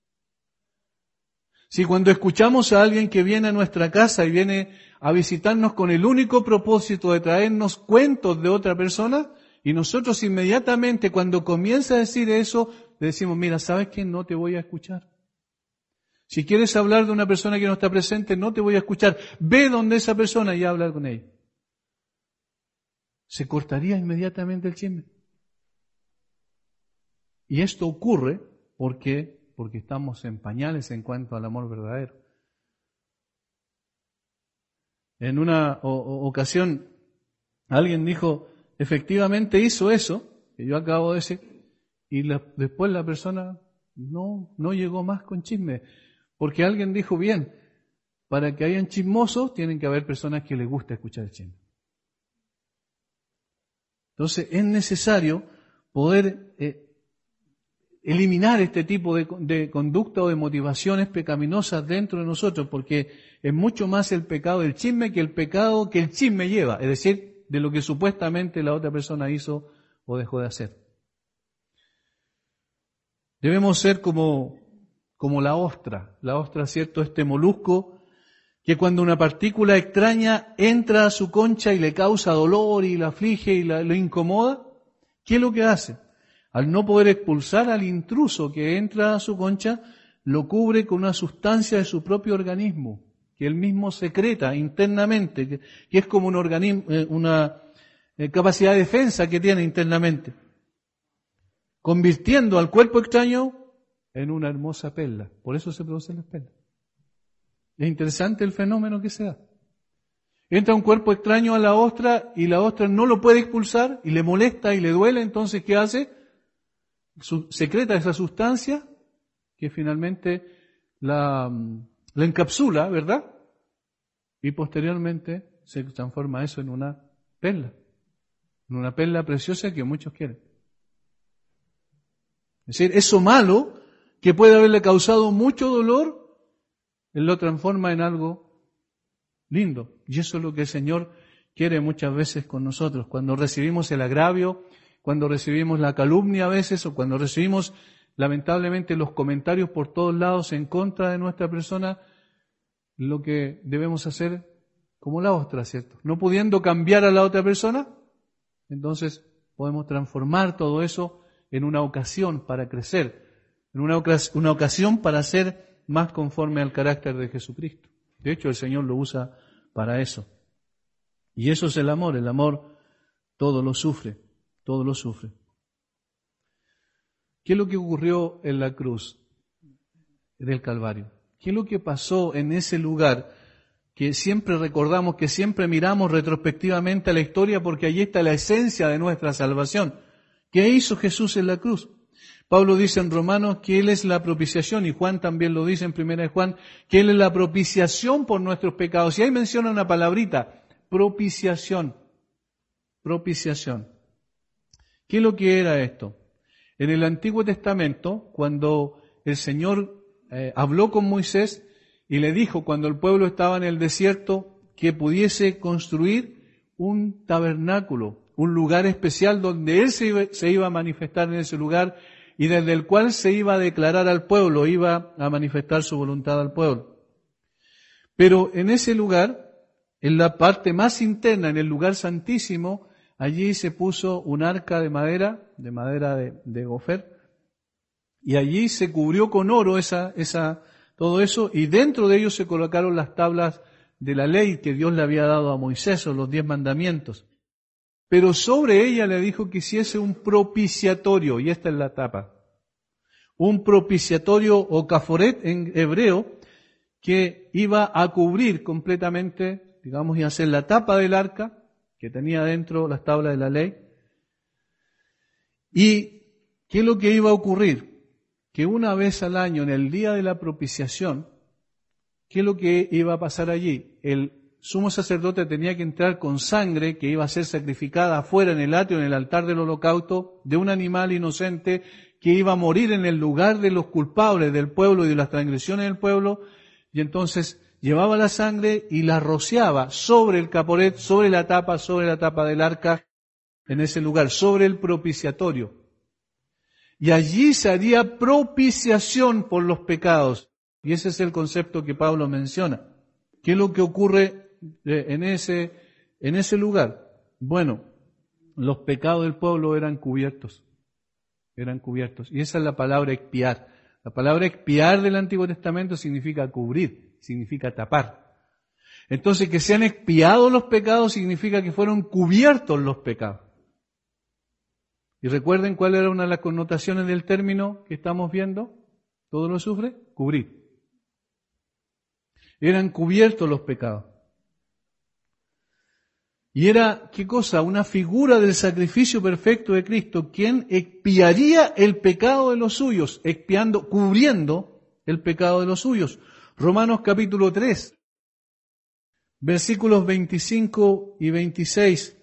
Si cuando escuchamos a alguien que viene a nuestra casa y viene a visitarnos con el único propósito de traernos cuentos de otra persona, y nosotros inmediatamente cuando comienza a decir eso, le decimos, mira, ¿sabes qué? No te voy a escuchar. Si quieres hablar de una persona que no está presente, no te voy a escuchar. Ve donde esa persona y habla con ella. Se cortaría inmediatamente el chisme. Y esto ocurre porque estamos en pañales en cuanto al amor verdadero. En una ocasión alguien dijo, efectivamente hizo eso, que yo acabo de decir, y después la persona no llegó más con chisme, porque alguien dijo, bien, para que hayan chismosos tienen que haber personas que les gusta escuchar el chisme. Entonces es necesario poder eliminar este tipo de conducta o de motivaciones pecaminosas dentro de nosotros, porque es mucho más el pecado del chisme que el pecado que el chisme lleva, es decir, de lo que supuestamente la otra persona hizo o dejó de hacer. Debemos ser como la ostra, ¿cierto? Este molusco que cuando una partícula extraña entra a su concha y le causa dolor y la aflige y lo incomoda, ¿qué es lo que hace? Al no poder expulsar al intruso que entra a su concha, lo cubre con una sustancia de su propio organismo, que él mismo secreta internamente, que es como un organismo, una capacidad de defensa que tiene internamente, convirtiendo al cuerpo extraño en una hermosa perla. Por eso se producen las perlas. Es interesante el fenómeno que se da. Entra un cuerpo extraño a la ostra y la ostra no lo puede expulsar y le molesta y le duele. Entonces, ¿qué hace? Secreta esa sustancia que finalmente la encapsula, ¿verdad? Y posteriormente se transforma eso en una perla preciosa que muchos quieren. Es decir, eso malo que puede haberle causado mucho dolor, Él lo transforma en algo lindo. Y eso es lo que el Señor quiere muchas veces con nosotros. Cuando recibimos el agravio, cuando recibimos la calumnia a veces, o cuando recibimos lamentablemente los comentarios por todos lados en contra de nuestra persona, lo que debemos hacer como la ostra, ¿cierto? No pudiendo cambiar a la otra persona, entonces podemos transformar todo eso en una ocasión para crecer, en una ocasión para ser más conforme al carácter de Jesucristo. De hecho, el Señor lo usa para eso. Y eso es el amor todo lo sufre, todo lo sufre. ¿Qué es lo que ocurrió en la cruz del Calvario? ¿Qué es lo que pasó en ese lugar que siempre recordamos, que siempre miramos retrospectivamente a la historia porque allí está la esencia de nuestra salvación? ¿Qué hizo Jesús en la cruz? Pablo dice en Romanos que Él es la propiciación, y Juan también lo dice en 1 Juan, que Él es la propiciación por nuestros pecados. Y ahí menciona una palabrita, propiciación. Propiciación. ¿Qué es lo que era esto? En el Antiguo Testamento, cuando el Señor habló con Moisés y le dijo, cuando el pueblo estaba en el desierto, que pudiese construir un tabernáculo, un lugar especial donde Él se iba a manifestar en ese lugar y desde el cual se iba a declarar al pueblo, iba a manifestar su voluntad al pueblo. Pero en ese lugar, en la parte más interna, en el lugar santísimo, allí se puso un arca de madera de gofer, y allí se cubrió con oro todo eso, y dentro de ello se colocaron las tablas de la ley que Dios le había dado a Moisés, o los 10 mandamientos. Pero sobre ella le dijo que hiciese un propiciatorio, y esta es la tapa. Un propiciatorio o caforet en hebreo, que iba a cubrir completamente, digamos, y hacer la tapa del arca, que tenía dentro las tablas de la ley. ¿Y qué es lo que iba a ocurrir? Que una vez al año, en el día de la propiciación, ¿qué es lo que iba a pasar allí? El sumo sacerdote tenía que entrar con sangre que iba a ser sacrificada afuera en el atrio, en el altar del holocausto, de un animal inocente que iba a morir en el lugar de los culpables del pueblo y de las transgresiones del pueblo, y entonces llevaba la sangre y la rociaba sobre el caporet, sobre la tapa del arca, en ese lugar, sobre el propiciatorio. Y allí se haría propiciación por los pecados. Y ese es el concepto que Pablo menciona. ¿Qué es lo que ocurre en ese lugar? Bueno, los pecados del pueblo eran cubiertos. Y esa es la palabra expiar. La palabra expiar del Antiguo Testamento significa cubrir, significa tapar. Entonces, que sean expiados los pecados significa que fueron cubiertos los pecados. Y recuerden cuál era una de las connotaciones del término que estamos viendo. ¿Todo lo sufre? Cubrir. Eran cubiertos los pecados. Y era, ¿qué cosa? Una figura del sacrificio perfecto de Cristo, quien expiaría el pecado de los suyos, cubriendo el pecado de los suyos. Romanos capítulo 3, versículos 25 y 26.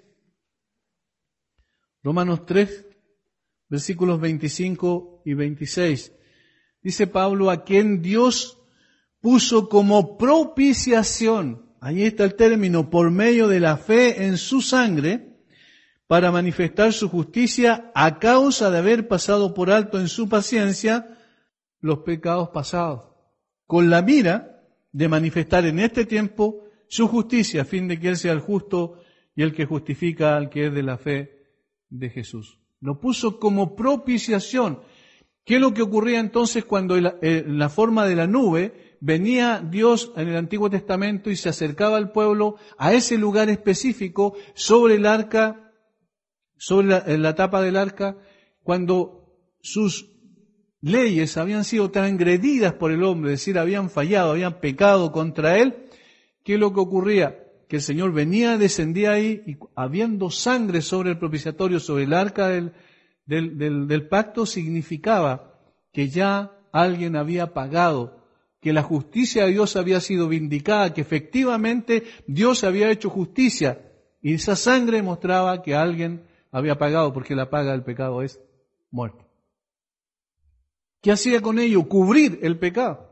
Romanos 3, versículos 25 y 26. Dice Pablo, a quien Dios puso como propiciación, ahí está el término, por medio de la fe en su sangre, para manifestar su justicia a causa de haber pasado por alto en su paciencia los pecados pasados, con la mira de manifestar en este tiempo su justicia, a fin de que Él sea el justo y el que justifica al que es de la fe de Jesús. Lo puso como propiciación. ¿Qué es lo que ocurría entonces cuando en la forma de la nube venía Dios en el Antiguo Testamento y se acercaba al pueblo a ese lugar específico sobre el arca, sobre la tapa del arca, cuando sus leyes habían sido transgredidas por el hombre, es decir, habían fallado, habían pecado contra él? ¿Qué es lo que ocurría? Que el Señor venía, descendía ahí y habiendo sangre sobre el propiciatorio, sobre el arca del pacto, significaba que ya alguien había pagado, que la justicia de Dios había sido vindicada, que efectivamente Dios había hecho justicia, y esa sangre mostraba que alguien había pagado, porque la paga del pecado es muerte. ¿Qué hacía con ello? Cubrir el pecado.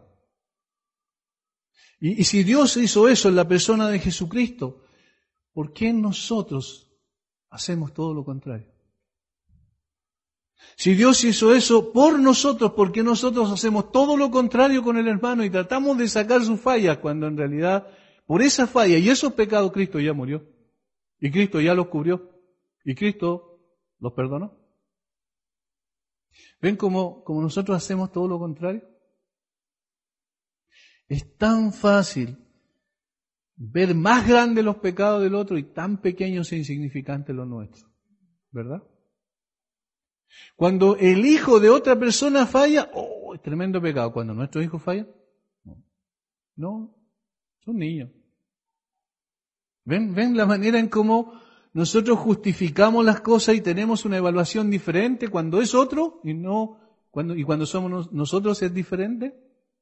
Y si Dios hizo eso en la persona de Jesucristo, ¿por qué nosotros hacemos todo lo contrario? Si Dios hizo eso por nosotros, ¿por qué nosotros hacemos todo lo contrario con el hermano y tratamos de sacar sus fallas cuando en realidad por esa falla y esos pecados Cristo ya murió? Y Cristo ya los cubrió. Y Cristo los perdonó. ¿Ven cómo nosotros hacemos todo lo contrario? Es tan fácil ver más grandes los pecados del otro y tan pequeños e insignificantes los nuestros, ¿verdad? Cuando el hijo de otra persona falla, ¡oh, es tremendo pecado! Cuando nuestros hijos fallan, no, son niños. ¿Ven la manera en cómo nosotros justificamos las cosas y tenemos una evaluación diferente cuando es otro y cuando somos nosotros es diferente?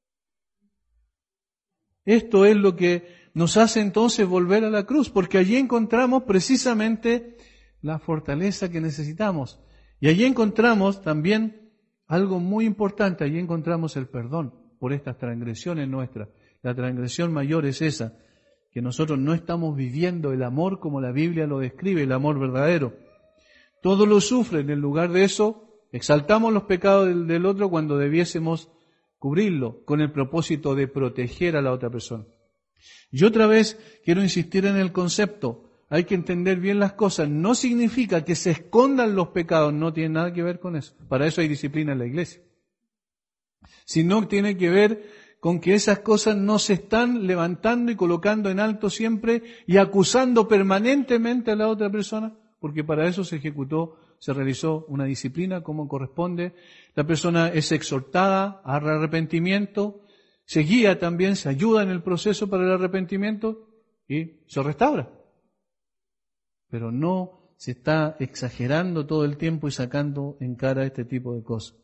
Esto es lo que nos hace entonces volver a la cruz, porque allí encontramos precisamente la fortaleza que necesitamos. Y allí encontramos también algo muy importante, allí encontramos el perdón por estas transgresiones nuestras. La transgresión mayor es esa, que nosotros no estamos viviendo el amor como la Biblia lo describe, el amor verdadero. Todos lo sufren, en lugar de eso, exaltamos los pecados del otro cuando debiésemos cubrirlo con el propósito de proteger a la otra persona. Y otra vez quiero insistir en el concepto, hay que entender bien las cosas, no significa que se escondan los pecados, no tiene nada que ver con eso, para eso hay disciplina en la iglesia, sino tiene que ver con que esas cosas no se están levantando y colocando en alto siempre y acusando permanentemente a la otra persona, porque para eso se realizó una disciplina como corresponde. La persona es exhortada al arrepentimiento, se guía también, se ayuda en el proceso para el arrepentimiento y se restaura. Pero no se está exagerando todo el tiempo y sacando en cara este tipo de cosas.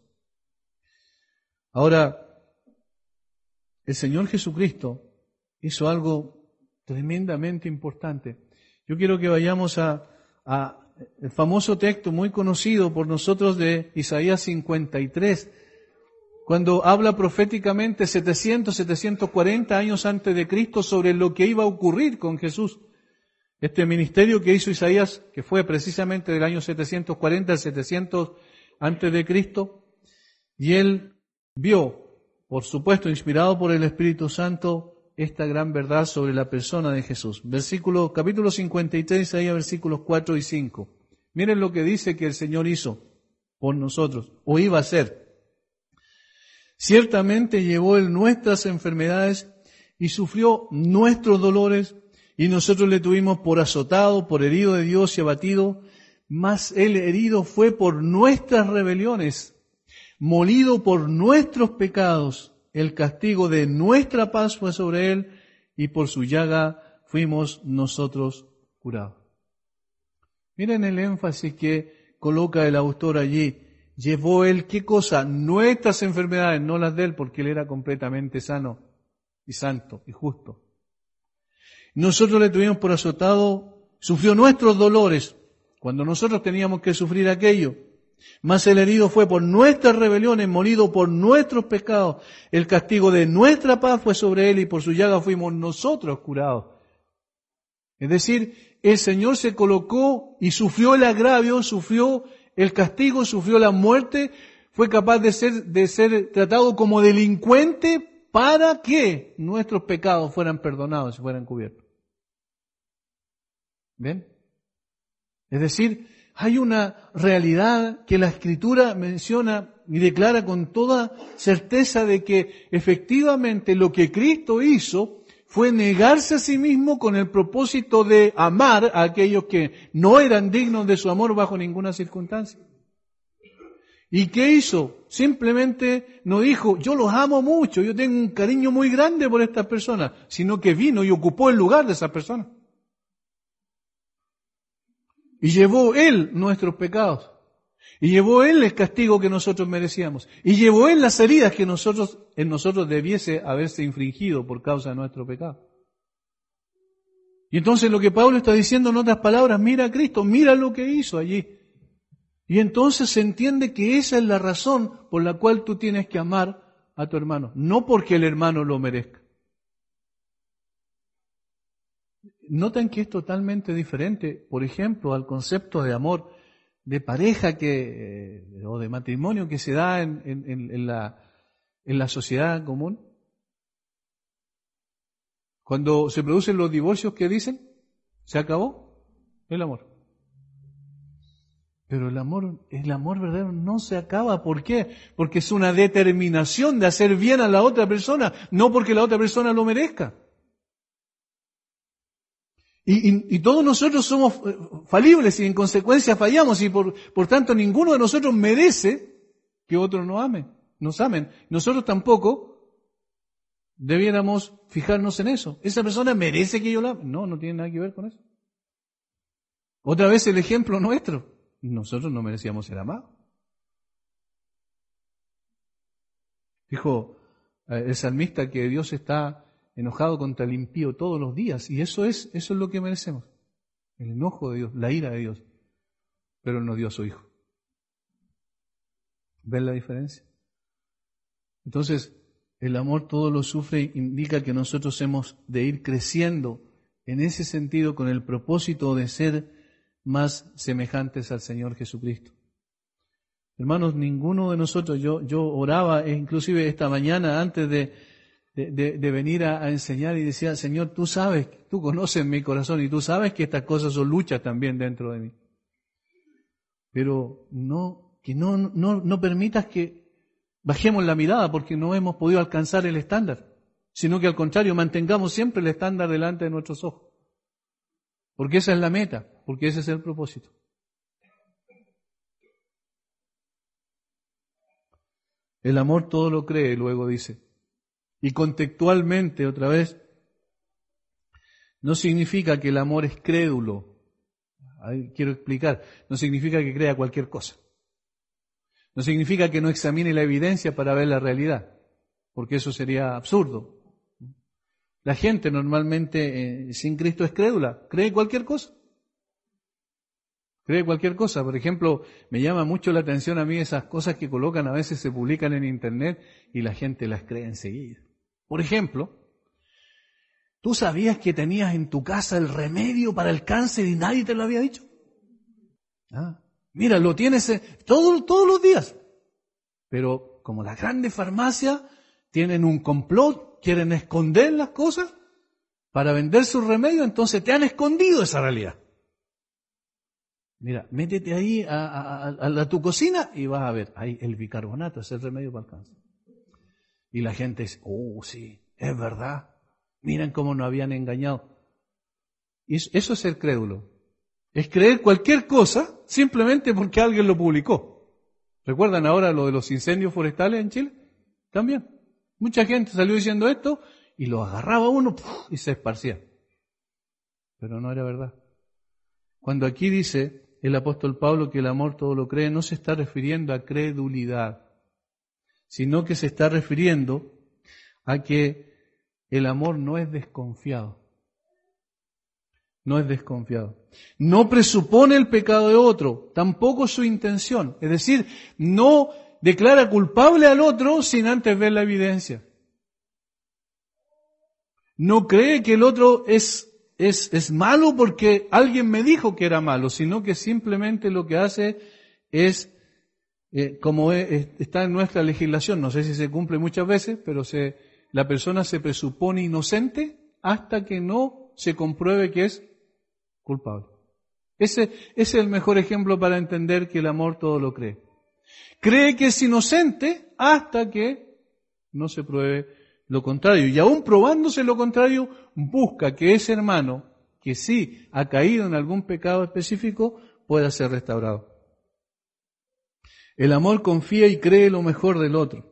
Ahora, el Señor Jesucristo hizo algo tremendamente importante. Yo quiero que vayamos a el famoso texto muy conocido por nosotros de Isaías 53, cuando habla proféticamente 740 años antes de Cristo sobre lo que iba a ocurrir con Jesús. Este ministerio que hizo Isaías, que fue precisamente del año 740 al 700 antes de Cristo, y él vio, por supuesto, inspirado por el Espíritu Santo, esta gran verdad sobre la persona de Jesús. Capítulo 53, ahí a versículos 4 y 5. Miren lo que dice que el Señor hizo por nosotros, o iba a hacer. Ciertamente llevó Él nuestras enfermedades y sufrió nuestros dolores, y nosotros le tuvimos por azotado, por herido de Dios y abatido, mas Él herido fue por nuestras rebeliones, molido por nuestros pecados. El castigo de nuestra paz fue sobre Él, y por su llaga fuimos nosotros curados. Miren el énfasis que coloca el autor allí. Llevó Él, ¿qué cosa? Nuestras enfermedades, no las de Él, porque Él era completamente sano y santo y justo. Nosotros le tuvimos por azotado, sufrió nuestros dolores, cuando nosotros teníamos que sufrir aquello. Mas el herido fue por nuestras rebeliones, molido por nuestros pecados. El castigo de nuestra paz fue sobre Él, y por su llaga fuimos nosotros curados. Es decir, el Señor se colocó y sufrió el agravio, sufrió el castigo, sufrió la muerte, fue capaz de ser tratado como delincuente para que nuestros pecados fueran perdonados y fueran cubiertos. ¿Ven? Es decir, hay una realidad que la Escritura menciona y declara con toda certeza de que efectivamente lo que Cristo hizo fue negarse a sí mismo con el propósito de amar a aquellos que no eran dignos de su amor bajo ninguna circunstancia. ¿Y qué hizo? Simplemente no dijo, yo los amo mucho, yo tengo un cariño muy grande por estas personas, sino que vino y ocupó el lugar de esas personas. Y llevó Él nuestros pecados. Y llevó Él el castigo que nosotros merecíamos. Y llevó Él las heridas que en nosotros debiese haberse infringido por causa de nuestro pecado. Y entonces lo que Pablo está diciendo en otras palabras, mira a Cristo, mira lo que hizo allí. Y entonces se entiende que esa es la razón por la cual tú tienes que amar a tu hermano. No porque el hermano lo merezca. Notan que es totalmente diferente, por ejemplo, al concepto de amor de pareja o de matrimonio que se da en la sociedad común. Cuando se producen los divorcios, ¿qué dicen? ¿Se acabó el amor? Pero el amor verdadero no se acaba. ¿Por qué? Porque es una determinación de hacer bien a la otra persona, no porque la otra persona lo merezca. Y todos nosotros somos falibles y en consecuencia fallamos y por tanto ninguno de nosotros merece que otros nos amen. Nosotros tampoco debiéramos fijarnos en eso. ¿Esa persona merece que yo la ame? No tiene nada que ver con eso. Otra vez el ejemplo nuestro. Nosotros no merecíamos ser amados. Dijo el salmista que Dios está enojado contra el impío todos los días, y eso es lo que merecemos. El enojo de Dios, la ira de Dios. Pero Él nos dio a su Hijo. ¿Ven la diferencia? Entonces, el amor todo lo sufre indica que nosotros hemos de ir creciendo en ese sentido con el propósito de ser más semejantes al Señor Jesucristo. Hermanos, ninguno de nosotros, yo oraba inclusive esta mañana antes de venir a enseñar y decía, Señor, tú sabes, tú conoces mi corazón y tú sabes que estas cosas son luchas también dentro de mí. Pero no permitas que bajemos la mirada porque no hemos podido alcanzar el estándar, sino que al contrario, mantengamos siempre el estándar delante de nuestros ojos. Porque esa es la meta, porque ese es el propósito. El amor todo lo cree, luego dice. Y contextualmente, otra vez, no significa que el amor es crédulo. Ahí quiero explicar. No significa que crea cualquier cosa. No significa que no examine la evidencia para ver la realidad, porque eso sería absurdo. La gente normalmente sin Cristo es crédula, cree cualquier cosa. Cree cualquier cosa. Por ejemplo, me llama mucho la atención a mí esas cosas que colocan, a veces se publican en internet y la gente las cree enseguida. Por ejemplo, ¿tú sabías que tenías en tu casa el remedio para el cáncer y nadie te lo había dicho? Mira, lo tienes todos los días. Pero como las grandes farmacias tienen un complot, quieren esconder las cosas para vender sus remedios, entonces te han escondido esa realidad. Mira, métete ahí a tu cocina y vas a ver, ahí el bicarbonato es el remedio para el cáncer. Y la gente dice, sí, es verdad, miren cómo nos habían engañado. Y eso es ser crédulo, es creer cualquier cosa simplemente porque alguien lo publicó. ¿Recuerdan ahora lo de los incendios forestales en Chile? También. Mucha gente salió diciendo esto y lo agarraba uno y se esparcía. Pero no era verdad. Cuando aquí dice el apóstol Pablo que el amor todo lo cree, no se está refiriendo a credulidad, sino que se está refiriendo a que el amor no es desconfiado. No es desconfiado. No presupone el pecado de otro, tampoco su intención. Es decir, no declara culpable al otro sin antes ver la evidencia. No cree que el otro es malo porque alguien me dijo que era malo, sino que simplemente lo que hace es, como está en nuestra legislación, no sé si se cumple muchas veces, pero la persona se presupone inocente hasta que no se compruebe que es culpable. Ese es el mejor ejemplo para entender que el amor todo lo cree. Cree que es inocente hasta que no se pruebe lo contrario. Y aún probándose lo contrario, busca que ese hermano, que sí ha caído en algún pecado específico, pueda ser restaurado. El amor confía y cree lo mejor del otro.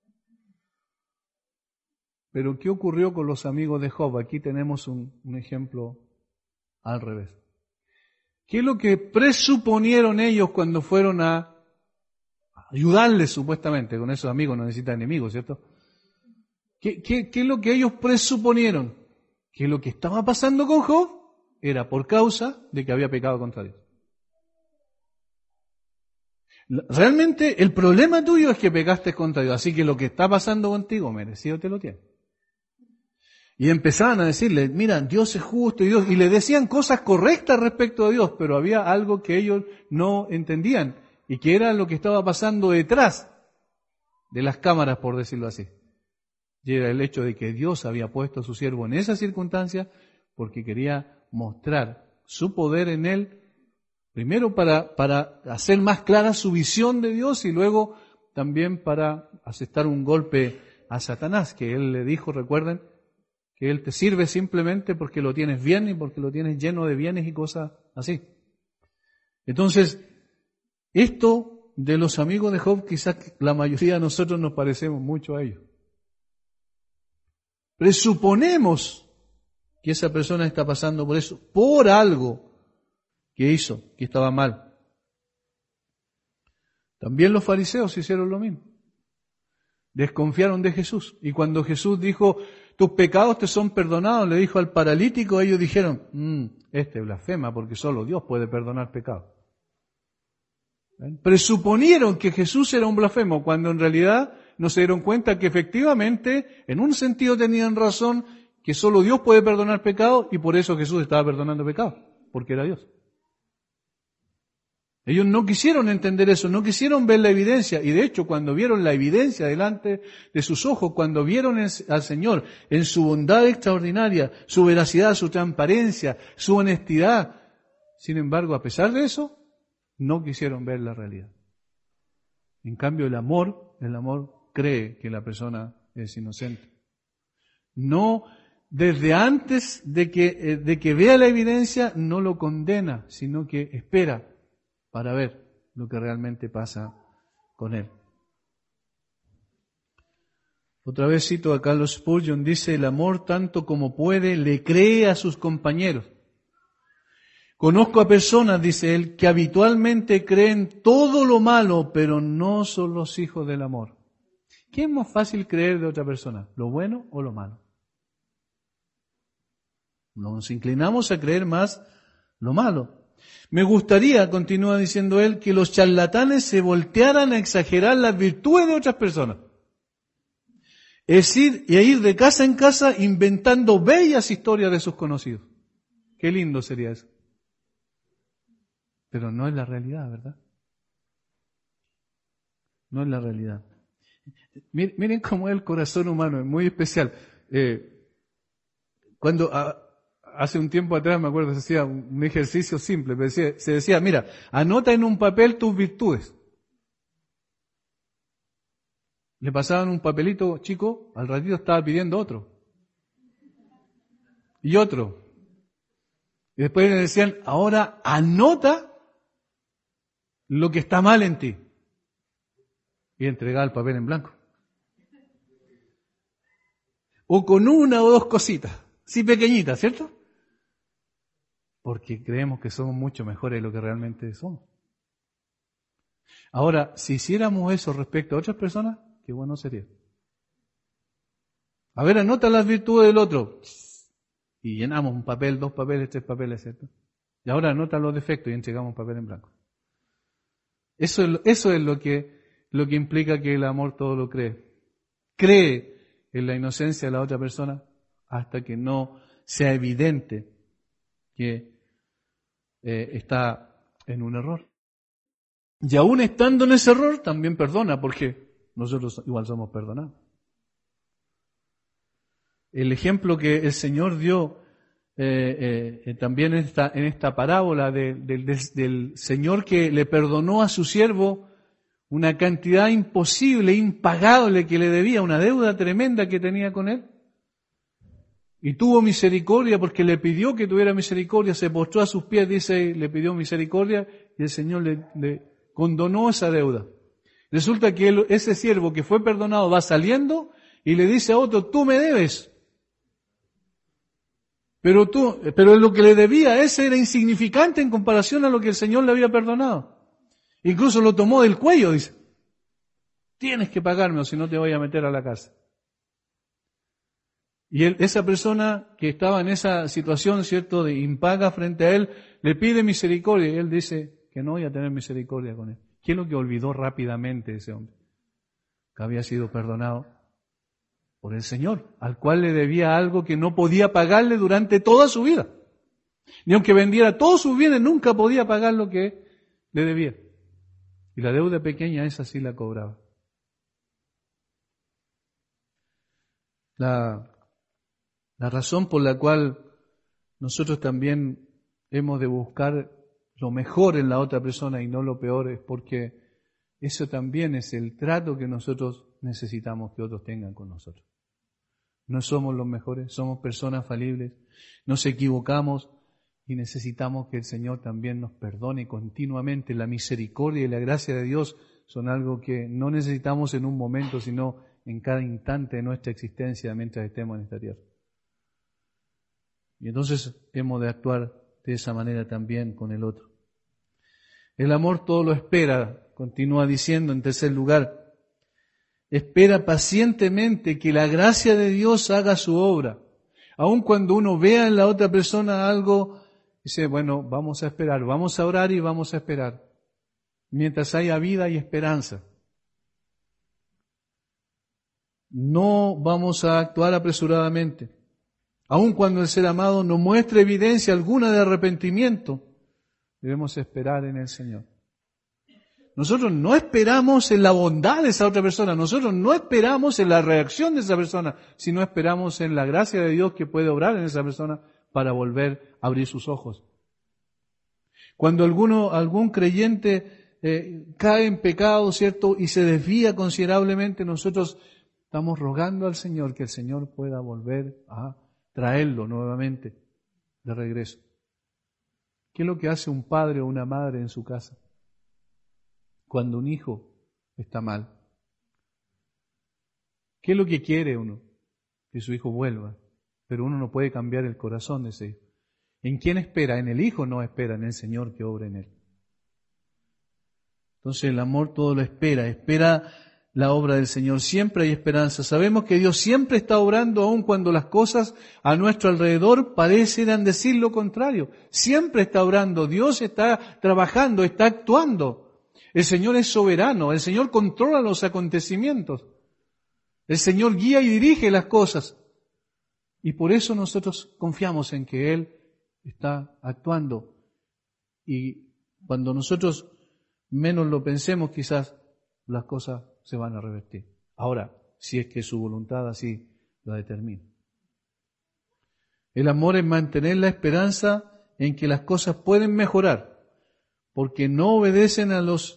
Pero ¿qué ocurrió con los amigos de Job? Aquí tenemos un ejemplo al revés. ¿Qué es lo que presuponieron ellos cuando fueron a ayudarles supuestamente? Con esos amigos no necesitan enemigos, ¿cierto? ¿Qué es lo que ellos presuponieron? Que lo que estaba pasando con Job era por causa de que había pecado contra Dios. Realmente el problema tuyo es que pecaste contra Dios, así que lo que está pasando contigo merecido te lo tiene. Y empezaban a decirle, mira, Dios es justo y le decían cosas correctas respecto a Dios, pero había algo que ellos no entendían y que era lo que estaba pasando detrás de las cámaras, por decirlo así. Y era el hecho de que Dios había puesto a su siervo en esa circunstancia porque quería mostrar su poder en él, primero para hacer más clara su visión de Dios y luego también para asestar un golpe a Satanás, que él le dijo, recuerden, que él te sirve simplemente porque lo tienes bien y porque lo tienes lleno de bienes y cosas así. Entonces, esto de los amigos de Job, quizás la mayoría de nosotros nos parecemos mucho a ellos. Presuponemos que esa persona está pasando por eso, por algo que hizo, que estaba mal. También los fariseos hicieron lo mismo. Desconfiaron de Jesús. Y cuando Jesús dijo, tus pecados te son perdonados, le dijo al paralítico, ellos dijeron, este blasfema porque solo Dios puede perdonar pecados. ¿Ven? Presuponieron que Jesús era un blasfemo, cuando en realidad no se dieron cuenta que efectivamente, en un sentido tenían razón, que solo Dios puede perdonar pecados y por eso Jesús estaba perdonando pecados, porque era Dios. Ellos no quisieron entender eso, no quisieron ver la evidencia. Y de hecho, cuando vieron la evidencia delante de sus ojos, cuando vieron al Señor en su bondad extraordinaria, su veracidad, su transparencia, su honestidad, sin embargo, a pesar de eso, no quisieron ver la realidad. En cambio, el amor cree que la persona es inocente. No, desde antes de que vea la evidencia, no lo condena, sino que espera para ver lo que realmente pasa con él. Otra vez cito a Carlos Spurgeon, dice, el amor tanto como puede le cree a sus compañeros. Conozco a personas, dice él, que habitualmente creen todo lo malo, pero no son los hijos del amor. ¿Qué es más fácil creer de otra persona? ¿Lo bueno o lo malo? Nos inclinamos a creer más lo malo. Me gustaría, continúa diciendo él, que los charlatanes se voltearan a exagerar las virtudes de otras personas. Es ir y a ir de casa en casa inventando bellas historias de sus conocidos. Qué lindo sería eso. Pero no es la realidad, ¿verdad? No es la realidad. Miren cómo es el corazón humano, es muy especial. Cuando hace un tiempo atrás, me acuerdo, se hacía un ejercicio simple, se decía, mira, anota en un papel tus virtudes. Le pasaban un papelito chico, al ratito estaba pidiendo otro. Y otro. Y después le decían, ahora anota lo que está mal en ti. Y entregaba el papel en blanco. O con una o dos cositas, sí pequeñitas, ¿cierto? Porque creemos que somos mucho mejores de lo que realmente somos. Ahora, si hiciéramos eso respecto a otras personas, qué bueno sería. A ver, anota las virtudes del otro. Y llenamos un papel, 2 papeles, 3 papeles, ¿cierto? Y ahora anota los defectos y entregamos un papel en blanco. Eso es lo que implica que el amor todo lo cree. Cree en la inocencia de la otra persona hasta que no sea evidente que está en un error. Y aún estando en ese error, también perdona, porque nosotros igual somos perdonados. El ejemplo que el Señor dio también en esta parábola del Señor que le perdonó a su siervo una cantidad imposible, impagable que le debía, una deuda tremenda que tenía con él. Y tuvo misericordia porque le pidió que tuviera misericordia, se postró a sus pies, dice, le pidió misericordia y el Señor le condonó esa deuda. Resulta que ese siervo que fue perdonado va saliendo y le dice a otro, tú me debes. Pero lo que le debía a ese era insignificante en comparación a lo que el Señor le había perdonado. Incluso lo tomó del cuello, dice, tienes que pagarme o si no te voy a meter a la cárcel. Y esa persona que estaba en esa situación, ¿cierto?, de impaga frente a él, le pide misericordia y él dice que no voy a tener misericordia con él. ¿Qué es lo que olvidó rápidamente ese hombre? Que había sido perdonado por el Señor, al cual le debía algo que no podía pagarle durante toda su vida. Ni aunque vendiera todos sus bienes, nunca podía pagar lo que le debía. Y la deuda pequeña esa sí la cobraba. La razón por la cual nosotros también hemos de buscar lo mejor en la otra persona y no lo peor es porque eso también es el trato que nosotros necesitamos que otros tengan con nosotros. No somos los mejores, somos personas falibles, nos equivocamos y necesitamos que el Señor también nos perdone continuamente. La misericordia y la gracia de Dios son algo que no necesitamos en un momento, sino en cada instante de nuestra existencia mientras estemos en esta tierra. Y entonces hemos de actuar de esa manera también con el otro. El amor todo lo espera, continúa diciendo en tercer lugar, espera pacientemente que la gracia de Dios haga su obra. Aun cuando uno vea en la otra persona algo, dice, bueno, vamos a esperar, vamos a orar y vamos a esperar, mientras haya vida y esperanza. No vamos a actuar apresuradamente. Aun cuando el ser amado no muestre evidencia alguna de arrepentimiento, debemos esperar en el Señor. Nosotros no esperamos en la bondad de esa otra persona, nosotros no esperamos en la reacción de esa persona, sino esperamos en la gracia de Dios que puede obrar en esa persona para volver a abrir sus ojos. Cuando algún creyente cae en pecado, ¿cierto?, y se desvía considerablemente, nosotros estamos rogando al Señor que el Señor pueda volver a traerlo nuevamente de regreso. ¿Qué es lo que hace un padre o una madre en su casa cuando un hijo está mal? ¿Qué es lo que quiere uno? Que su hijo vuelva. Pero uno no puede cambiar el corazón de ese hijo. ¿En quién espera? En el hijo no espera, en el Señor que obra en él. Entonces el amor todo lo espera la obra del Señor. Siempre hay esperanza. Sabemos que Dios siempre está obrando aun cuando las cosas a nuestro alrededor parecieran decir lo contrario. Siempre está obrando. Dios está trabajando, está actuando. El Señor es soberano. El Señor controla los acontecimientos. El Señor guía y dirige las cosas. Y por eso nosotros confiamos en que Él está actuando. Y cuando nosotros menos lo pensemos, quizás las cosas se van a revertir. Ahora, si es que su voluntad así lo determina. El amor es mantener la esperanza en que las cosas pueden mejorar, porque obedecen a los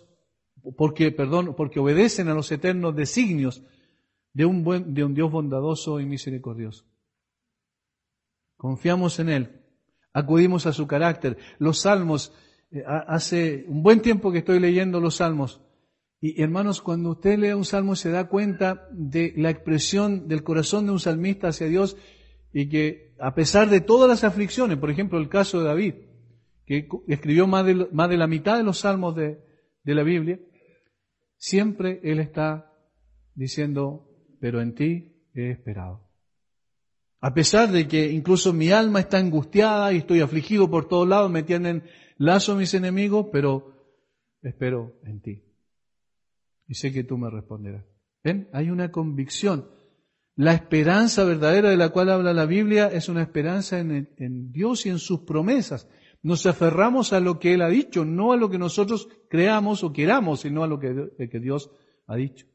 eternos designios de un Dios bondadoso y misericordioso. Confiamos en Él, acudimos a su carácter. Los salmos, hace un buen tiempo que estoy leyendo los salmos. Y hermanos, cuando usted lee un salmo se da cuenta de la expresión del corazón de un salmista hacia Dios y que a pesar de todas las aflicciones, por ejemplo el caso de David, que escribió más de la mitad de los salmos de la Biblia, siempre él está diciendo, pero en ti he esperado. A pesar de que incluso mi alma está angustiada y estoy afligido por todos lados, me tienen lazo mis enemigos, pero espero en ti. Y sé que tú me responderás. ¿Ven? Hay una convicción. La esperanza verdadera de la cual habla la Biblia es una esperanza en Dios y en sus promesas. Nos aferramos a lo que Él ha dicho, no a lo que nosotros creamos o queramos, sino a lo que Dios ha dicho.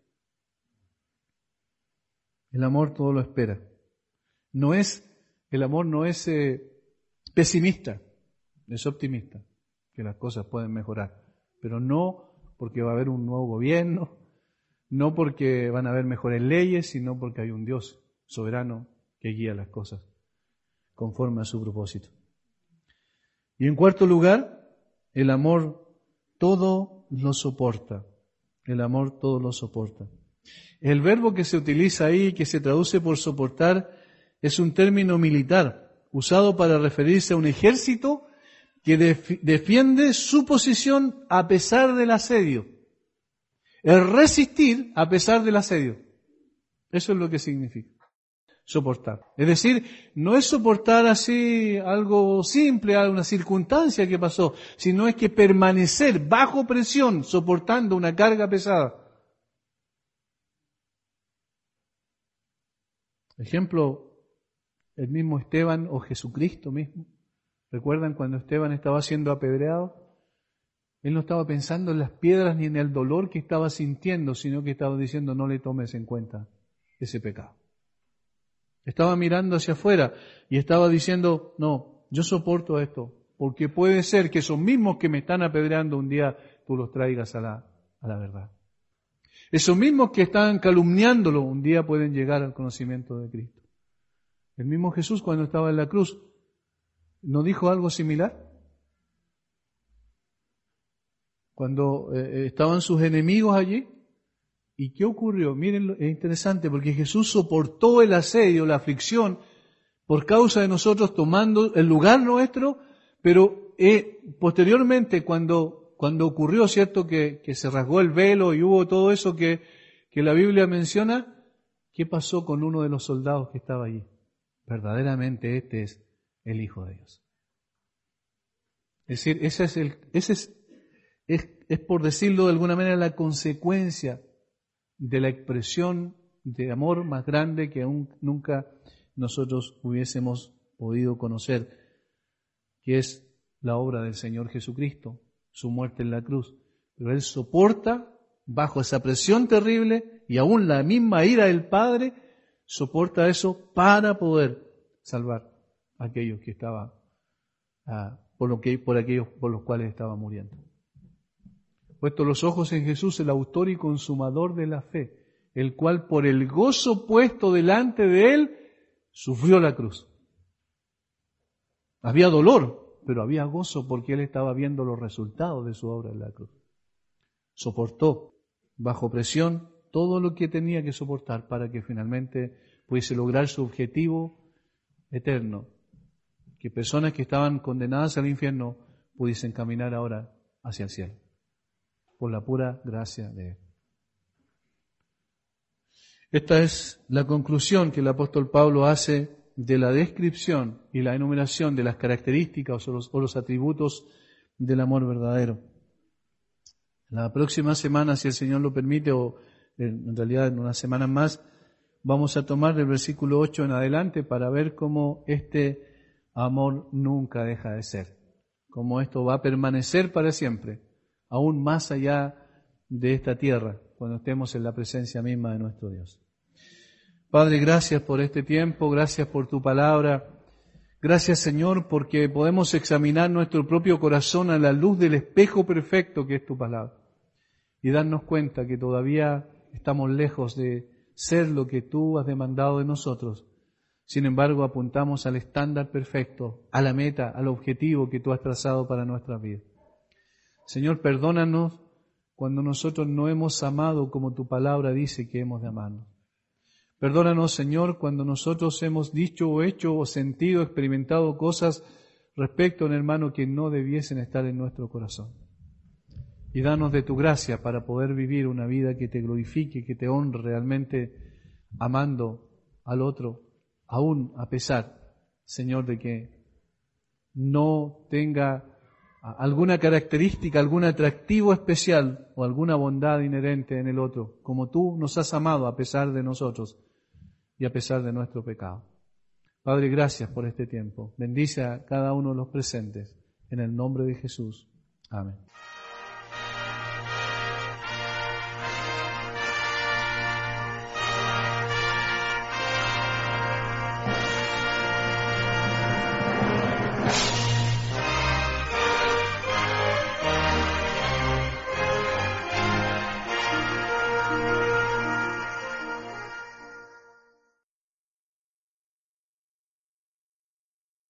El amor todo lo espera. El amor no es pesimista, es optimista, que las cosas pueden mejorar, pero no porque va a haber un nuevo gobierno, no porque van a haber mejores leyes, sino porque hay un Dios soberano que guía las cosas conforme a su propósito. Y en cuarto lugar, el amor todo lo soporta. El amor todo lo soporta. El verbo que se utiliza ahí, que se traduce por soportar, es un término militar, usado para referirse a un ejército que defiende su posición a pesar del asedio. Es resistir a pesar del asedio. Eso es lo que significa soportar. Es decir, no es soportar así algo simple, alguna circunstancia que pasó, sino es que permanecer bajo presión, soportando una carga pesada. Ejemplo, el mismo Esteban o Jesucristo mismo. ¿Recuerdan cuando Esteban estaba siendo apedreado? Él no estaba pensando en las piedras ni en el dolor que estaba sintiendo, sino que estaba diciendo, no le tomes en cuenta ese pecado. Estaba mirando hacia afuera y estaba diciendo, no, yo soporto esto, porque puede ser que esos mismos que me están apedreando un día tú los traigas a la verdad. Esos mismos que están calumniándolo un día pueden llegar al conocimiento de Cristo. El mismo Jesús cuando estaba en la cruz, ¿no dijo algo similar? Cuando estaban sus enemigos allí. ¿Y qué ocurrió? Miren, es interesante porque Jesús soportó el asedio, la aflicción, por causa de nosotros tomando el lugar nuestro, pero posteriormente cuando ocurrió, ¿cierto?, que se rasgó el velo y hubo todo eso que la Biblia menciona, ¿qué pasó con uno de los soldados que estaba allí? Verdaderamente este es el Hijo de Dios. Es decir, es por decirlo de alguna manera la consecuencia de la expresión de amor más grande que aún nunca nosotros hubiésemos podido conocer, que es la obra del Señor Jesucristo, su muerte en la cruz. Pero Él soporta bajo esa presión terrible y aún la misma ira del Padre, soporta eso para poder salvar a aquellos que estaban, por aquellos por los cuales estaba muriendo. Puesto los ojos en Jesús, el autor y consumador de la fe, el cual por el gozo puesto delante de Él, sufrió la cruz. Había dolor, pero había gozo porque Él estaba viendo los resultados de su obra en la cruz. Soportó bajo presión todo lo que tenía que soportar para que finalmente pudiese lograr su objetivo eterno, que personas que estaban condenadas al infierno pudiesen caminar ahora hacia el cielo, por la pura gracia de Él. Esta es la conclusión que el apóstol Pablo hace de la descripción y la enumeración de las características o los atributos del amor verdadero. La próxima semana, si el Señor lo permite, o en realidad en unas semanas más, vamos a tomar del versículo 8 en adelante para ver cómo este amor nunca deja de ser, cómo esto va a permanecer para siempre, aún más allá de esta tierra, cuando estemos en la presencia misma de nuestro Dios. Padre, gracias por este tiempo, gracias por tu palabra, gracias Señor porque podemos examinar nuestro propio corazón a la luz del espejo perfecto que es tu palabra y darnos cuenta que todavía estamos lejos de ser lo que tú has demandado de nosotros. Sin embargo, apuntamos al estándar perfecto, a la meta, al objetivo que tú has trazado para nuestra vida. Señor, perdónanos cuando nosotros no hemos amado como tu palabra dice que hemos de amarnos. Perdónanos, Señor, cuando nosotros hemos dicho o hecho o sentido, experimentado cosas respecto a un hermano que no debiesen estar en nuestro corazón. Y danos de tu gracia para poder vivir una vida que te glorifique, que te honre realmente, amando al otro, aún a pesar, Señor, de que no tenga alguna característica, algún atractivo especial o alguna bondad inherente en el otro, como tú nos has amado a pesar de nosotros y a pesar de nuestro pecado. Padre, gracias por este tiempo. Bendice a cada uno de los presentes. En el nombre de Jesús. Amén.